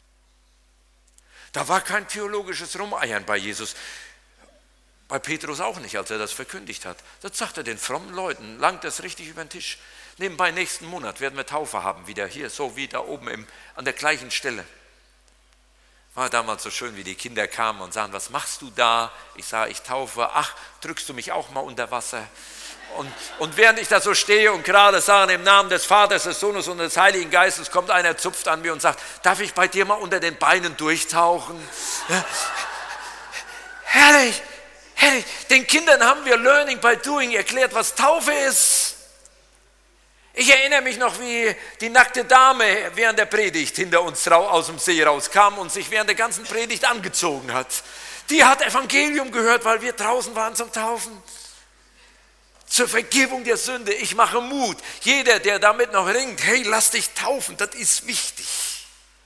Da war kein theologisches Rumeiern bei Jesus. Bei Petrus auch nicht, als er das verkündigt hat. Das sagt er den frommen Leuten, langt das richtig über den Tisch. Nebenbei nächsten Monat werden wir Taufe haben, wieder hier, so wie da oben im, an der gleichen Stelle. War damals so schön, wie die Kinder kamen und sagen, was machst du da? Ich sage, ich taufe. Ach, drückst du mich auch mal unter Wasser? Und, und während ich da so stehe und gerade sage, im Namen des Vaters, des Sohnes und des Heiligen Geistes, kommt einer, zupft an mir und sagt, darf ich bei dir mal unter den Beinen durchtauchen? Ja. Herrlich, herrlich. Den Kindern haben wir Learning by Doing erklärt, was Taufe ist. Ich erinnere mich noch, wie die nackte Dame während der Predigt hinter uns aus dem See rauskam und sich während der ganzen Predigt angezogen hat. Die hat Evangelium gehört, weil wir draußen waren zum Taufen. Zur Vergebung der Sünde, ich mache Mut. Jeder, der damit noch ringt, hey, lass dich taufen, das ist wichtig.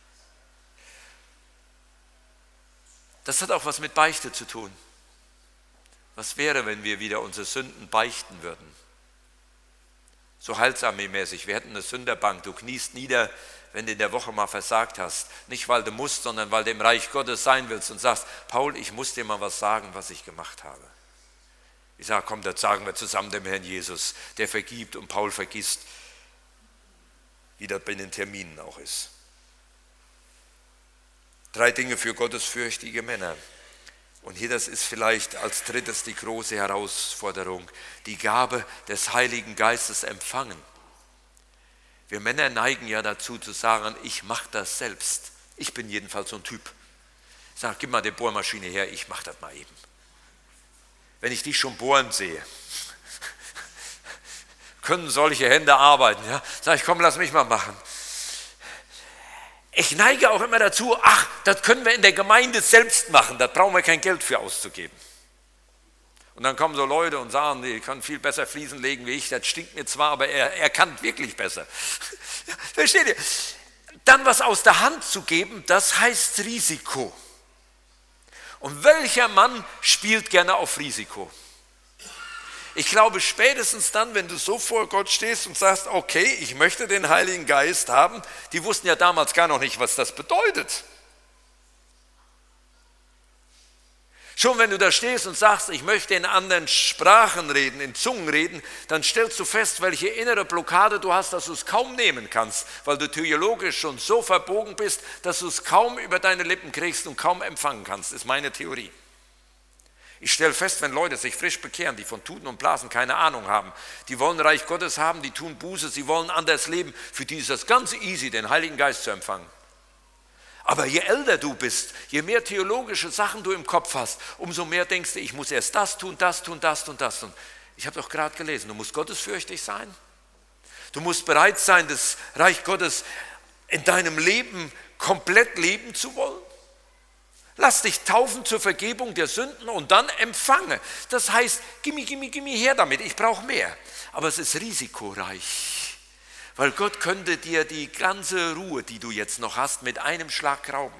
Das hat auch was mit Beichte zu tun. Was wäre, wenn wir wieder unsere Sünden beichten würden? So heilsarmeemäßig, wir hätten eine Sünderbank, du kniest nieder, wenn du in der Woche mal versagt hast. Nicht, weil du musst, sondern weil du im Reich Gottes sein willst und sagst, Paul, ich muss dir mal was sagen, was ich gemacht habe. Ich sage, komm, das sagen wir zusammen dem Herrn Jesus, der vergibt und Paul vergisst, wie das bei den Terminen auch ist. Drei Dinge für gottesfürchtige Männer. Und hier, das ist vielleicht als drittes die große Herausforderung, die Gabe des Heiligen Geistes empfangen. Wir Männer neigen ja dazu zu sagen, ich mache das selbst. Ich bin jedenfalls so ein Typ. Ich sage, gib mal die Bohrmaschine her, ich mache das mal eben. Wenn ich dich schon bohren sehe, können solche Hände arbeiten. Ja? Sag ich, komm, lass mich mal machen. Ich neige auch immer dazu, ach, das können wir in der Gemeinde selbst machen, da brauchen wir kein Geld für auszugeben. Und dann kommen so Leute und sagen, die können viel besser Fliesen legen wie ich, das stinkt mir zwar, aber er, er kann wirklich besser. Versteht ihr? Dann was aus der Hand zu geben, das heißt Risiko. Und welcher Mann spielt gerne auf Risiko? Ich glaube, spätestens dann, wenn du so vor Gott stehst und sagst, okay, ich möchte den Heiligen Geist haben, die wussten ja damals gar noch nicht, was das bedeutet. Schon wenn du da stehst und sagst, ich möchte in anderen Sprachen reden, in Zungen reden, dann stellst du fest, welche innere Blockade du hast, dass du es kaum nehmen kannst, weil du theologisch schon so verbogen bist, dass du es kaum über deine Lippen kriegst und kaum empfangen kannst, ist meine Theorie. Ich stelle fest, wenn Leute sich frisch bekehren, die von Tuten und Blasen keine Ahnung haben, die wollen Reich Gottes haben, die tun Buße, sie wollen anders leben, für die ist das ganz easy, den Heiligen Geist zu empfangen. Aber je älter du bist, je mehr theologische Sachen du im Kopf hast, umso mehr denkst du, ich muss erst das tun, das tun, das tun, das tun. Ich habe doch gerade gelesen, du musst gottesfürchtig sein. Du musst bereit sein, das Reich Gottes in deinem Leben komplett leben zu wollen. Lass dich taufen zur Vergebung der Sünden und dann empfange. Das heißt, gimmi, gimmi, gimmi her damit, ich brauche mehr. Aber es ist risikoreich, weil Gott könnte dir die ganze Ruhe, die du jetzt noch hast, mit einem Schlag rauben.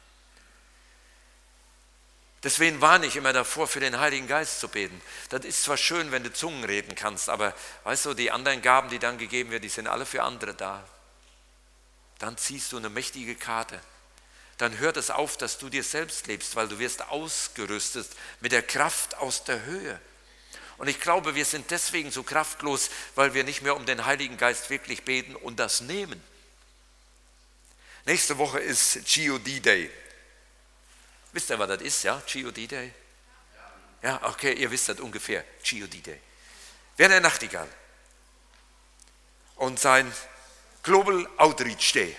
Deswegen warne ich immer davor, für den Heiligen Geist zu beten. Das ist zwar schön, wenn du Zungen reden kannst, aber weißt du, die anderen Gaben, die dann gegeben werden, die sind alle für andere da. Dann ziehst du eine mächtige Karte. Dann hört es auf, dass du dir selbst lebst, weil du wirst ausgerüstet mit der Kraft aus der Höhe. Und ich glaube, wir sind deswegen so kraftlos, weil wir nicht mehr um den Heiligen Geist wirklich beten und das nehmen. Nächste Woche ist G O D-Day. Wisst ihr, was das ist, ja? G O D-Day? Ja, okay, ihr wisst das ungefähr. G O D-Day. Werner Nachtigall und sein Global Outreach Day.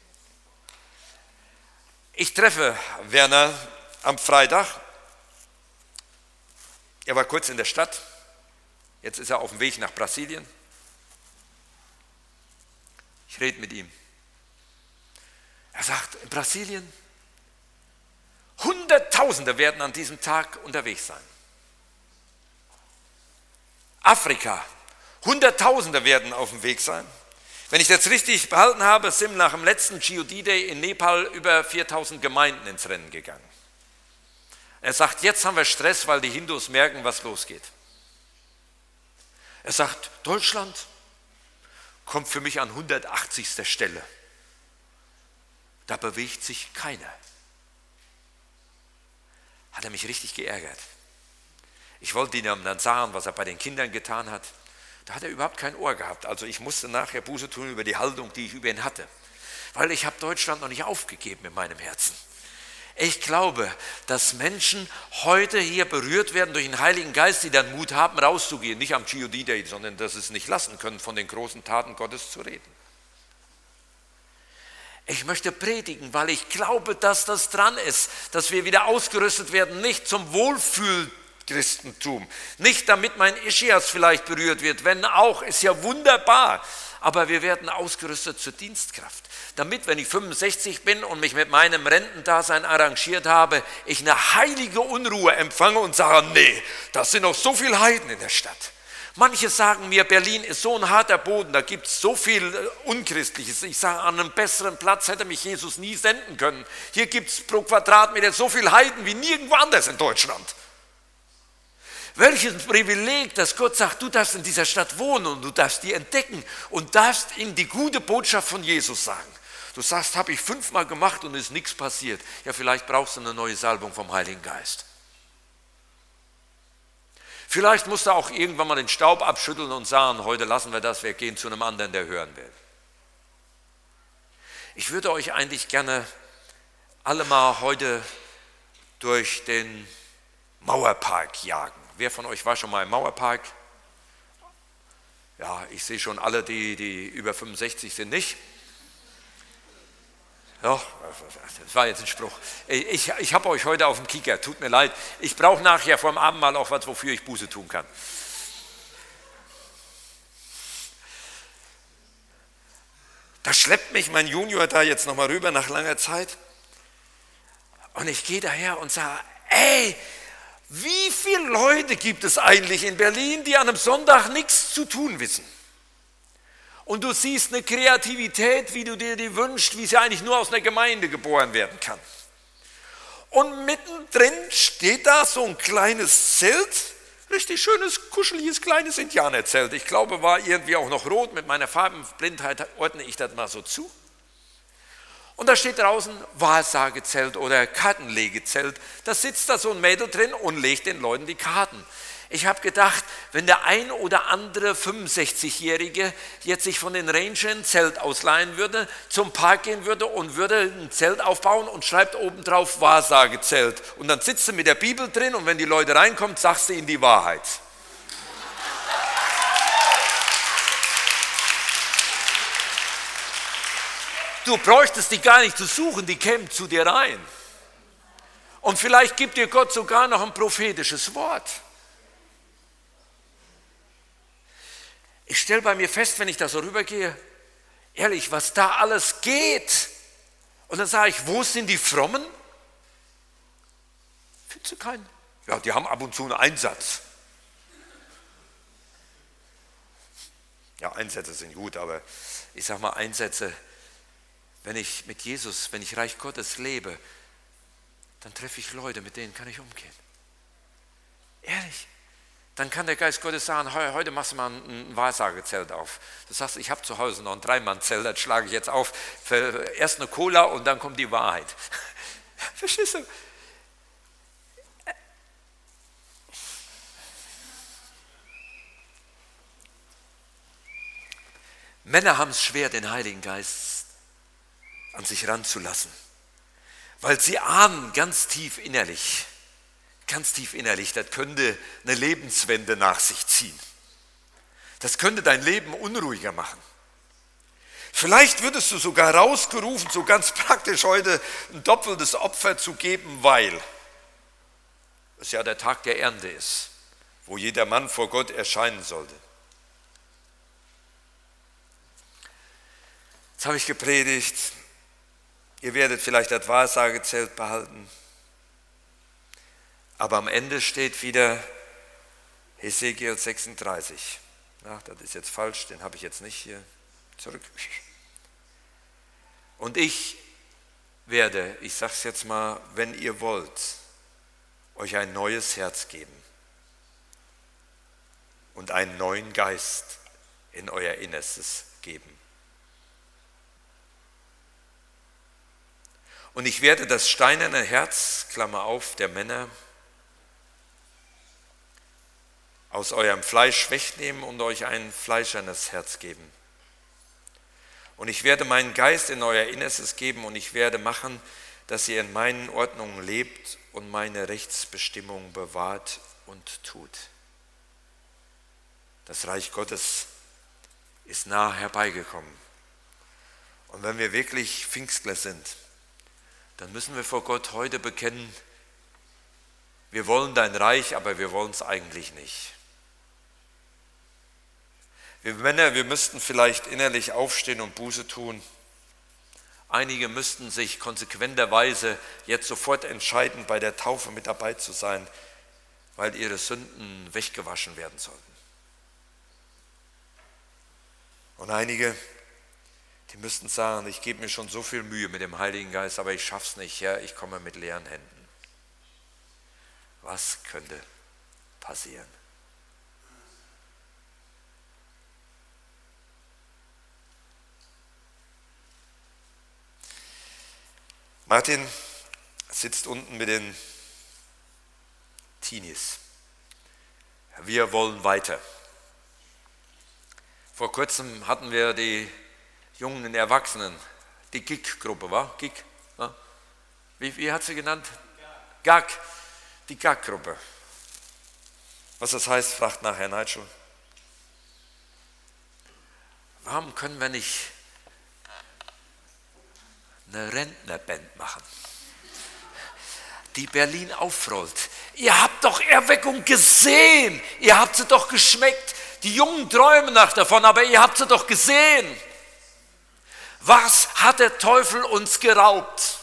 Ich treffe Werner am Freitag. Er war kurz in der Stadt. Jetzt ist er auf dem Weg nach Brasilien. Ich rede mit ihm. Er sagt, in Brasilien, Hunderttausende werden an diesem Tag unterwegs sein. Afrika, Hunderttausende werden auf dem Weg sein. Wenn ich das richtig behalten habe, sind nach dem letzten G O D-Day in Nepal über viertausend Gemeinden ins Rennen gegangen. Er sagt, jetzt haben wir Stress, weil die Hindus merken, was losgeht. Er sagt, Deutschland kommt für mich an hundertachtzigster Stelle. Da bewegt sich keiner. Hat er mich richtig geärgert. Ich wollte ihm dann sagen, was er bei den Kindern getan hat. Da hat er überhaupt kein Ohr gehabt. Also ich musste nachher Buße tun über die Haltung, die ich über ihn hatte. Weil ich habe Deutschland noch nicht aufgegeben in meinem Herzen. Ich glaube, dass Menschen heute hier berührt werden durch den Heiligen Geist, die dann Mut haben, rauszugehen. Nicht am G O D-Day, sondern dass sie es nicht lassen können, von den großen Taten Gottes zu reden. Ich möchte predigen, weil ich glaube, dass das dran ist, dass wir wieder ausgerüstet werden, nicht zum Wohlfühl Christentum. Nicht damit mein Ischias vielleicht berührt wird, wenn auch, ist ja wunderbar. Aber wir werden ausgerüstet zur Dienstkraft. Damit, wenn ich fünfundsechzig bin und mich mit meinem Rentendasein arrangiert habe, ich eine heilige Unruhe empfange und sage, nee, das sind noch so viele Heiden in der Stadt. Manche sagen mir, Berlin ist so ein harter Boden, da gibt es so viel Unchristliches. Ich sage, an einem besseren Platz hätte mich Jesus nie senden können. Hier gibt es pro Quadratmeter so viele Heiden wie nirgendwo anders in Deutschland. Welches Privileg, dass Gott sagt, du darfst in dieser Stadt wohnen und du darfst die entdecken und darfst ihnen die gute Botschaft von Jesus sagen. Du sagst, habe ich fünfmal gemacht und ist nichts passiert. Ja, vielleicht brauchst du eine neue Salbung vom Heiligen Geist. Vielleicht musst du auch irgendwann mal den Staub abschütteln und sagen, heute lassen wir das, wir gehen zu einem anderen, der hören will. Ich würde euch eigentlich gerne alle mal heute durch den Mauerpark jagen. Wer von euch war schon mal im Mauerpark? Ja, ich sehe schon alle, die, die über fünfundsechzig sind, nicht. Ja, das war jetzt ein Spruch. Ich, ich habe euch heute auf dem Kicker, tut mir leid. Ich brauche nachher vor dem Abendmahl auch was, wofür ich Buße tun kann. schleppt mich mein Junior da jetzt nochmal rüber nach langer Zeit. Und ich gehe daher und sage, ey, wie viele Leute gibt es eigentlich in Berlin, die an einem Sonntag nichts zu tun wissen? Und du siehst eine Kreativität, wie du dir die wünschst, wie sie eigentlich nur aus einer Gemeinde geboren werden kann. Und mittendrin steht da so ein kleines Zelt, richtig schönes, kuscheliges, kleines Indianerzelt. Ich glaube, war irgendwie auch noch rot. Mit meiner Farbenblindheit ordne ich das mal so zu. Und da steht draußen Wahrsagezelt oder Kartenlegezelt. Da sitzt da so ein Mädel drin und legt den Leuten die Karten. Ich habe gedacht, wenn der ein oder andere fünfundsechzigjährige jetzt sich von den Rangern ein Zelt ausleihen würde, zum Park gehen würde und würde ein Zelt aufbauen und schreibt oben drauf Wahrsagezelt. Und dann sitzt du mit der Bibel drin und wenn die Leute reinkommen, sagst du ihnen die Wahrheit. Du bräuchtest die gar nicht zu suchen, die kämen zu dir rein. Und vielleicht gibt dir Gott sogar noch ein prophetisches Wort. Ich stelle bei mir fest, wenn ich da so rübergehe, ehrlich, was da alles geht. Und dann sage ich, wo sind die Frommen? Findest du keinen? Ja, die haben ab und zu einen Einsatz. Ja, Einsätze sind gut, aber ich sage mal Einsätze, wenn ich mit Jesus, wenn ich Reich Gottes lebe, dann treffe ich Leute, mit denen kann ich umgehen. Ehrlich. Dann kann der Geist Gottes sagen, heute machst du mal ein Wahrsagezelt auf. Du sagst, ich habe zu Hause noch ein Dreimann-Zelt, das schlage ich jetzt auf. Erst eine Cola und dann kommt die Wahrheit. Verstehst du? Männer haben es schwer, den Heiligen Geist an sich ranzulassen, weil sie ahnen ganz tief innerlich, ganz tief innerlich, das könnte eine Lebenswende nach sich ziehen. Das könnte dein Leben unruhiger machen. Vielleicht würdest du sogar rausgerufen, so ganz praktisch heute ein doppeltes Opfer zu geben, weil es ja der Tag der Ernte ist, wo jeder Mann vor Gott erscheinen sollte. Jetzt habe ich gepredigt, ihr werdet vielleicht das Wahrsagezelt behalten, aber am Ende steht wieder Hesekiel sechsunddreißig. Ach, das ist jetzt falsch, den habe ich jetzt nicht hier. Zurück. Und ich werde, ich sage es jetzt mal, wenn ihr wollt, euch ein neues Herz geben und einen neuen Geist in euer Innerstes geben. Und ich werde das steinerne Herz, Klammer auf, der Männer, aus eurem Fleisch wegnehmen und euch ein fleischernes Herz geben. Und ich werde meinen Geist in euer Innerstes geben und ich werde machen, dass ihr in meinen Ordnungen lebt und meine Rechtsbestimmungen bewahrt und tut. Das Reich Gottes ist nah herbeigekommen. Und wenn wir wirklich Pfingstler sind, dann müssen wir vor Gott heute bekennen, wir wollen dein Reich, aber wir wollen es eigentlich nicht. Wir Männer, wir müssten vielleicht innerlich aufstehen und Buße tun. Einige müssten sich konsequenterweise jetzt sofort entscheiden, bei der Taufe mit dabei zu sein, weil ihre Sünden weggewaschen werden sollten. Und einige, die müssten sagen, ich gebe mir schon so viel Mühe mit dem Heiligen Geist, aber ich schaffe es nicht, Herr, ich komme mit leeren Händen. Was könnte passieren? Martin sitzt unten mit den Teenies. Wir wollen weiter. Vor kurzem hatten wir die jungen Erwachsenen, die G I G-Gruppe, war? G I G? Ja? Wie, wie hat sie genannt? G A G. Die G A G-Gruppe. Was das heißt, fragt nachher Nigel. Warum können wir nicht eine Rentnerband machen, die Berlin aufrollt? Ihr habt doch Erweckung gesehen, ihr habt sie doch geschmeckt. Die Jungen träumen nach davon, aber ihr habt sie doch gesehen. Was hat der Teufel uns geraubt?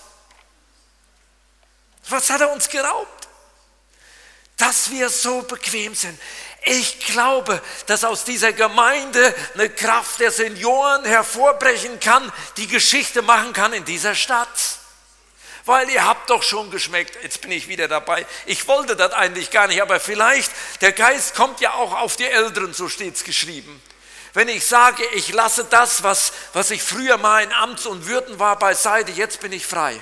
Was hat er uns geraubt? Dass wir so bequem sind. Ich glaube, dass aus dieser Gemeinde eine Kraft der Senioren hervorbrechen kann, die Geschichte machen kann in dieser Stadt. Weil ihr habt doch schon geschmeckt, jetzt bin ich wieder dabei, ich wollte das eigentlich gar nicht, aber vielleicht, der Geist kommt ja auch auf die Älteren, so steht es geschrieben. Wenn ich sage, ich lasse das, was, was ich früher mal in Amts und Würden war, beiseite, jetzt bin ich frei.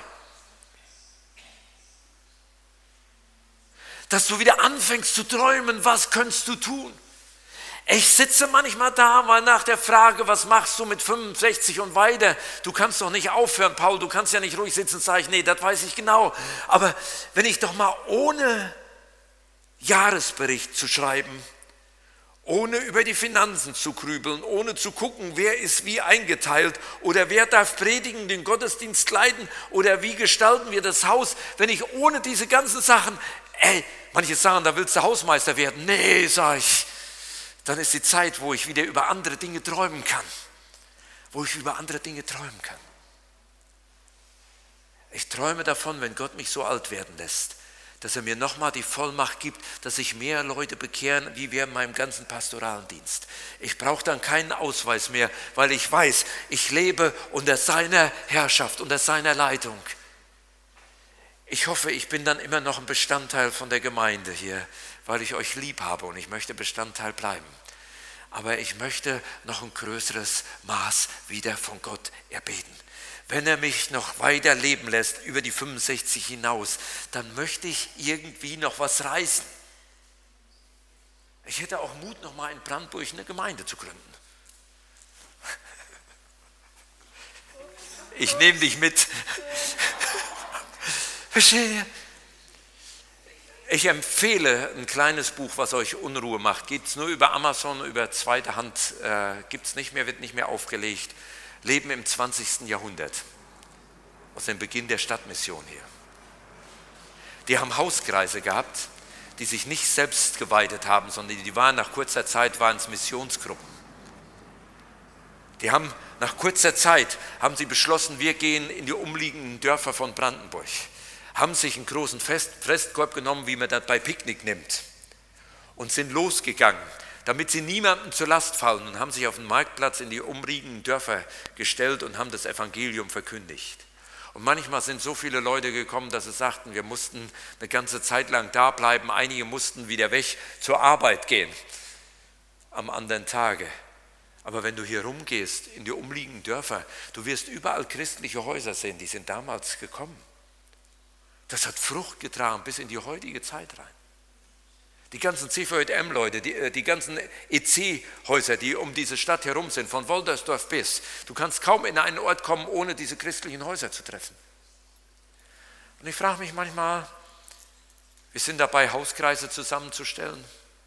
Dass du wieder anfängst zu träumen, was könntest du tun? Ich sitze manchmal da, mal nach der Frage, was machst du mit fünfundsechzig und weiter? Du kannst doch nicht aufhören, Paul, du kannst ja nicht ruhig sitzen, sage ich, nee, das weiß ich genau. Aber wenn ich doch mal ohne Jahresbericht zu schreiben, ohne über die Finanzen zu grübeln, ohne zu gucken, wer ist wie eingeteilt oder wer darf predigen, den Gottesdienst leiten oder wie gestalten wir das Haus, wenn ich ohne diese ganzen Sachen, ey, manche sagen, da willst du Hausmeister werden. Nee, sag ich, dann ist die Zeit, wo ich wieder über andere Dinge träumen kann. Wo ich über andere Dinge träumen kann. Ich träume davon, wenn Gott mich so alt werden lässt, dass er mir nochmal die Vollmacht gibt, dass sich mehr Leute bekehren, wie wir in meinem ganzen pastoralen Dienst. Ich brauche dann keinen Ausweis mehr, weil ich weiß, ich lebe unter seiner Herrschaft, unter seiner Leitung. Ich hoffe, ich bin dann immer noch ein Bestandteil von der Gemeinde hier, weil ich euch lieb habe und ich möchte Bestandteil bleiben. Aber ich möchte noch ein größeres Maß wieder von Gott erbeten. Wenn er mich noch weiter leben lässt, über die fünfundsechzig hinaus, dann möchte ich irgendwie noch was reißen. Ich hätte auch Mut, noch mal in Brandenburg eine Gemeinde zu gründen. Ich nehme dich mit. Verstehe. Ich empfehle ein kleines Buch, was euch Unruhe macht. Gibt es nur über Amazon, über zweite Hand, äh, gibt es nicht mehr, wird nicht mehr aufgelegt. Leben im zwanzigsten Jahrhundert. Aus dem Beginn der Stadtmission hier. Die haben Hauskreise gehabt, die sich nicht selbst geweitet haben, sondern die waren nach kurzer Zeit, waren es Missionsgruppen. Die haben nach kurzer Zeit, haben sie beschlossen, wir gehen in die umliegenden Dörfer von Brandenburg. Haben sich einen großen Fest, Festkorb genommen, wie man das bei Picknick nimmt, und sind losgegangen, damit sie niemandem zur Last fallen, und haben sich auf den Marktplatz in die umliegenden Dörfer gestellt und haben das Evangelium verkündigt. Und manchmal sind so viele Leute gekommen, dass sie sagten, wir mussten eine ganze Zeit lang da bleiben, einige mussten wieder weg zur Arbeit gehen, am anderen Tage. Aber wenn du hier rumgehst, in die umliegenden Dörfer, du wirst überall christliche Häuser sehen, die sind damals gekommen. Das hat Frucht getragen bis in die heutige Zeit rein. Die ganzen C V J M-Leute, die, die ganzen E C-Häuser, die um diese Stadt herum sind, von Woltersdorf bis, du kannst kaum in einen Ort kommen, ohne diese christlichen Häuser zu treffen. Und ich frage mich manchmal, wir sind dabei, Hauskreise zusammenzustellen.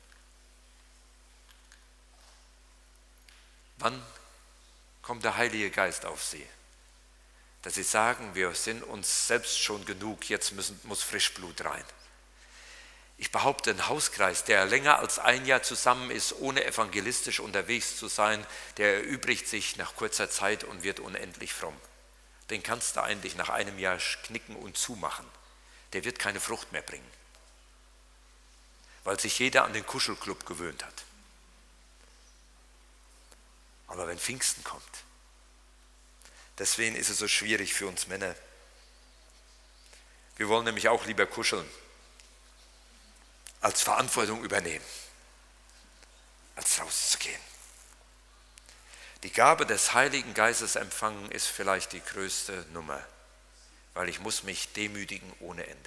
Wann kommt der Heilige Geist auf sie? Dass sie sagen, wir sind uns selbst schon genug, jetzt müssen, muss Frischblut rein. Ich behaupte, ein Hauskreis, der länger als ein Jahr zusammen ist, ohne evangelistisch unterwegs zu sein, der erübrigt sich nach kurzer Zeit und wird unendlich fromm. Den kannst du eigentlich nach einem Jahr knicken und zumachen. Der wird keine Frucht mehr bringen, weil sich jeder an den Kuschelclub gewöhnt hat. Aber wenn Pfingsten kommt, deswegen ist es so schwierig für uns Männer. Wir wollen nämlich auch lieber kuscheln, als Verantwortung übernehmen, als rauszugehen. Die Gabe des Heiligen Geistes empfangen ist vielleicht die größte Nummer, weil ich muss mich demütigen ohne Ende.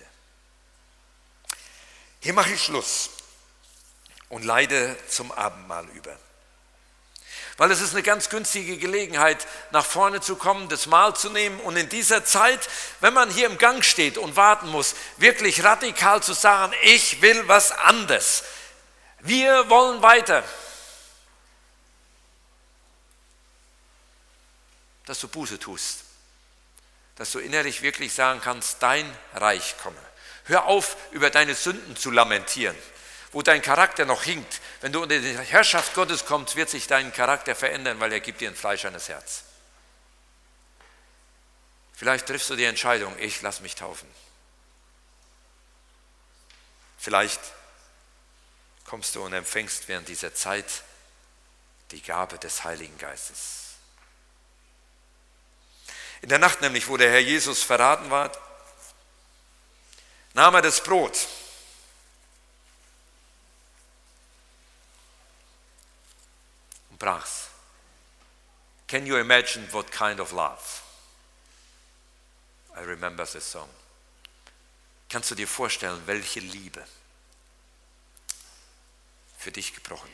Hier mache ich Schluss und leite zum Abendmahl über. Weil es ist eine ganz günstige Gelegenheit, nach vorne zu kommen, das Mahl zu nehmen und in dieser Zeit, wenn man hier im Gang steht und warten muss, wirklich radikal zu sagen, ich will was anderes. Wir wollen weiter. Dass du Buße tust. Dass du innerlich wirklich sagen kannst, dein Reich komme. Hör auf, über deine Sünden zu lamentieren. Wo dein Charakter noch hinkt, wenn du unter die Herrschaft Gottes kommst, wird sich dein Charakter verändern, weil er gibt dir ein fleischernes Herz. Vielleicht triffst du die Entscheidung, ich lasse mich taufen. Vielleicht kommst du und empfängst während dieser Zeit die Gabe des Heiligen Geistes. In der Nacht nämlich, wo der Herr Jesus verraten war, nahm er das Brot und brach's. Can you imagine what kind of love? I remember this song. Kannst du dir vorstellen, welche Liebe für dich gebrochen?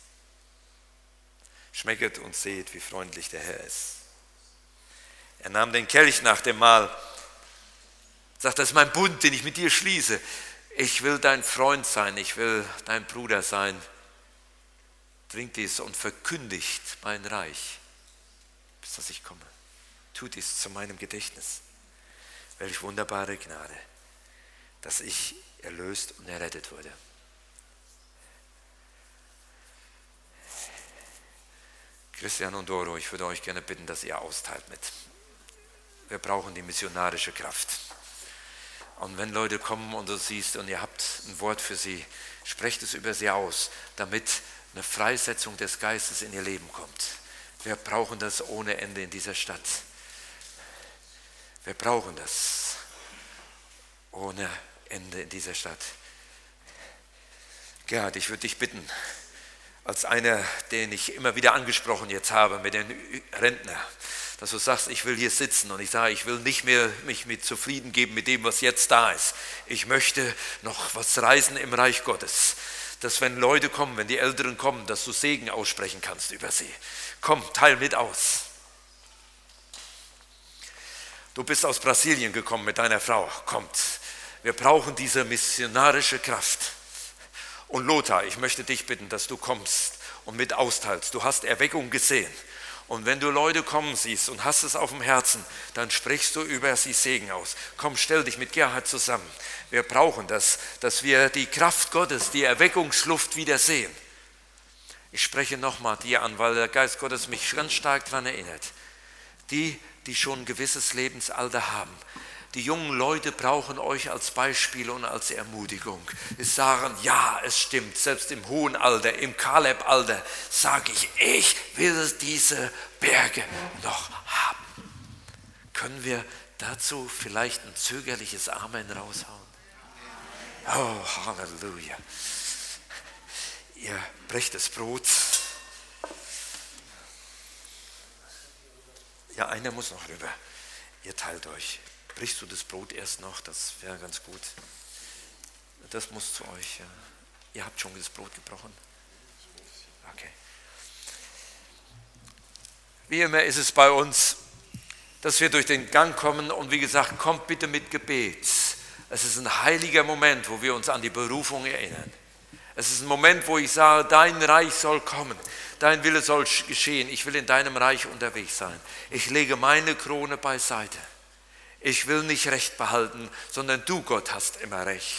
Schmecket und seht, wie freundlich der Herr ist. Er nahm den Kelch nach dem Mahl, sagt, das ist mein Bund, den ich mit dir schließe. Ich will dein Freund sein, ich will dein Bruder sein. Trinkt dies und verkündigt mein Reich, bis dass ich komme. Tut dies zu meinem Gedächtnis. Welch wunderbare Gnade, dass ich erlöst und errettet wurde. Christian und Doro, ich würde euch gerne bitten, dass ihr austeilt mit. Wir brauchen die missionarische Kraft. Und wenn Leute kommen und du siehst und ihr habt ein Wort für sie, sprecht es über sie aus, damit eine Freisetzung des Geistes in ihr Leben kommt. Wir brauchen das ohne Ende in dieser Stadt. Wir brauchen das ohne Ende in dieser Stadt. Gerhard, ich würde dich bitten, als einer, den ich immer wieder angesprochen jetzt habe mit den Rentner, dass du sagst, ich will hier sitzen und ich sage, ich will nicht mehr mich mit zufrieden geben mit dem, was jetzt da ist. Ich möchte noch was reisen im Reich Gottes. Dass wenn Leute kommen, wenn die Älteren kommen, dass du Segen aussprechen kannst über sie. Komm, teil mit aus. Du bist aus Brasilien gekommen mit deiner Frau. Kommt, wir brauchen diese missionarische Kraft. Und Lothar, ich möchte dich bitten, dass du kommst und mit austeilst. Du hast Erweckung gesehen. Und wenn du Leute kommen siehst und hast es auf dem Herzen, dann sprichst du über sie Segen aus. Komm, stell dich mit Gerhard zusammen. Wir brauchen das, dass wir die Kraft Gottes, die Erweckungsluft wieder sehen. Ich spreche nochmal dir an, weil der Geist Gottes mich ganz stark daran erinnert. Die, die schon ein gewisses Lebensalter haben. Die jungen Leute brauchen euch als Beispiel und als Ermutigung. Sie sagen, ja, es stimmt, selbst im hohen Alter, im Kaleb-Alter, sage ich, ich will diese Berge noch haben. Können wir dazu vielleicht ein zögerliches Amen raushauen? Oh, Halleluja. Ihr brecht das Brot. Ja, einer muss noch rüber. Ihr teilt euch. Brichst du das Brot erst noch? Das wäre ganz gut. Das muss zu euch. Ja. Ihr habt schon das Brot gebrochen? Okay. Wie immer ist es bei uns, dass wir durch den Gang kommen und wie gesagt, kommt bitte mit Gebet. Es ist ein heiliger Moment, wo wir uns an die Berufung erinnern. Es ist ein Moment, wo ich sage, dein Reich soll kommen, dein Wille soll geschehen. Ich will in deinem Reich unterwegs sein. Ich lege meine Krone beiseite. Ich will nicht Recht behalten, sondern du, Gott, hast immer Recht.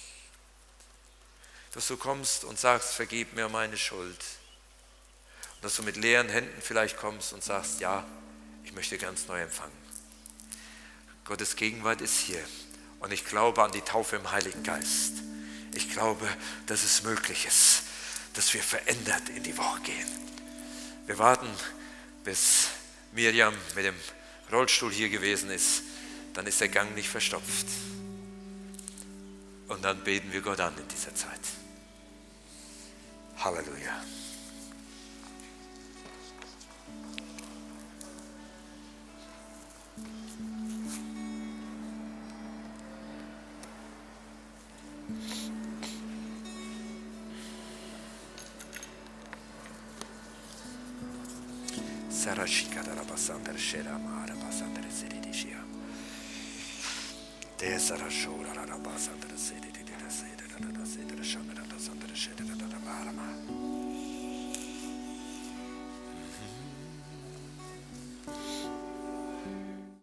Dass du kommst und sagst, vergib mir meine Schuld. Und dass du mit leeren Händen vielleicht kommst und sagst, ja, ich möchte ganz neu empfangen. Gottes Gegenwart ist hier. Und ich glaube an die Taufe im Heiligen Geist. Ich glaube, dass es möglich ist, dass wir verändert in die Woche gehen. Wir warten, bis Miriam mit dem Rollstuhl hier gewesen ist. Dann ist der Gang nicht verstopft. Und dann beten wir Gott an in dieser Zeit. Halleluja. Sarashika da basandar shera mara basandar sedidishia. De sarashora la basandar sedidishia.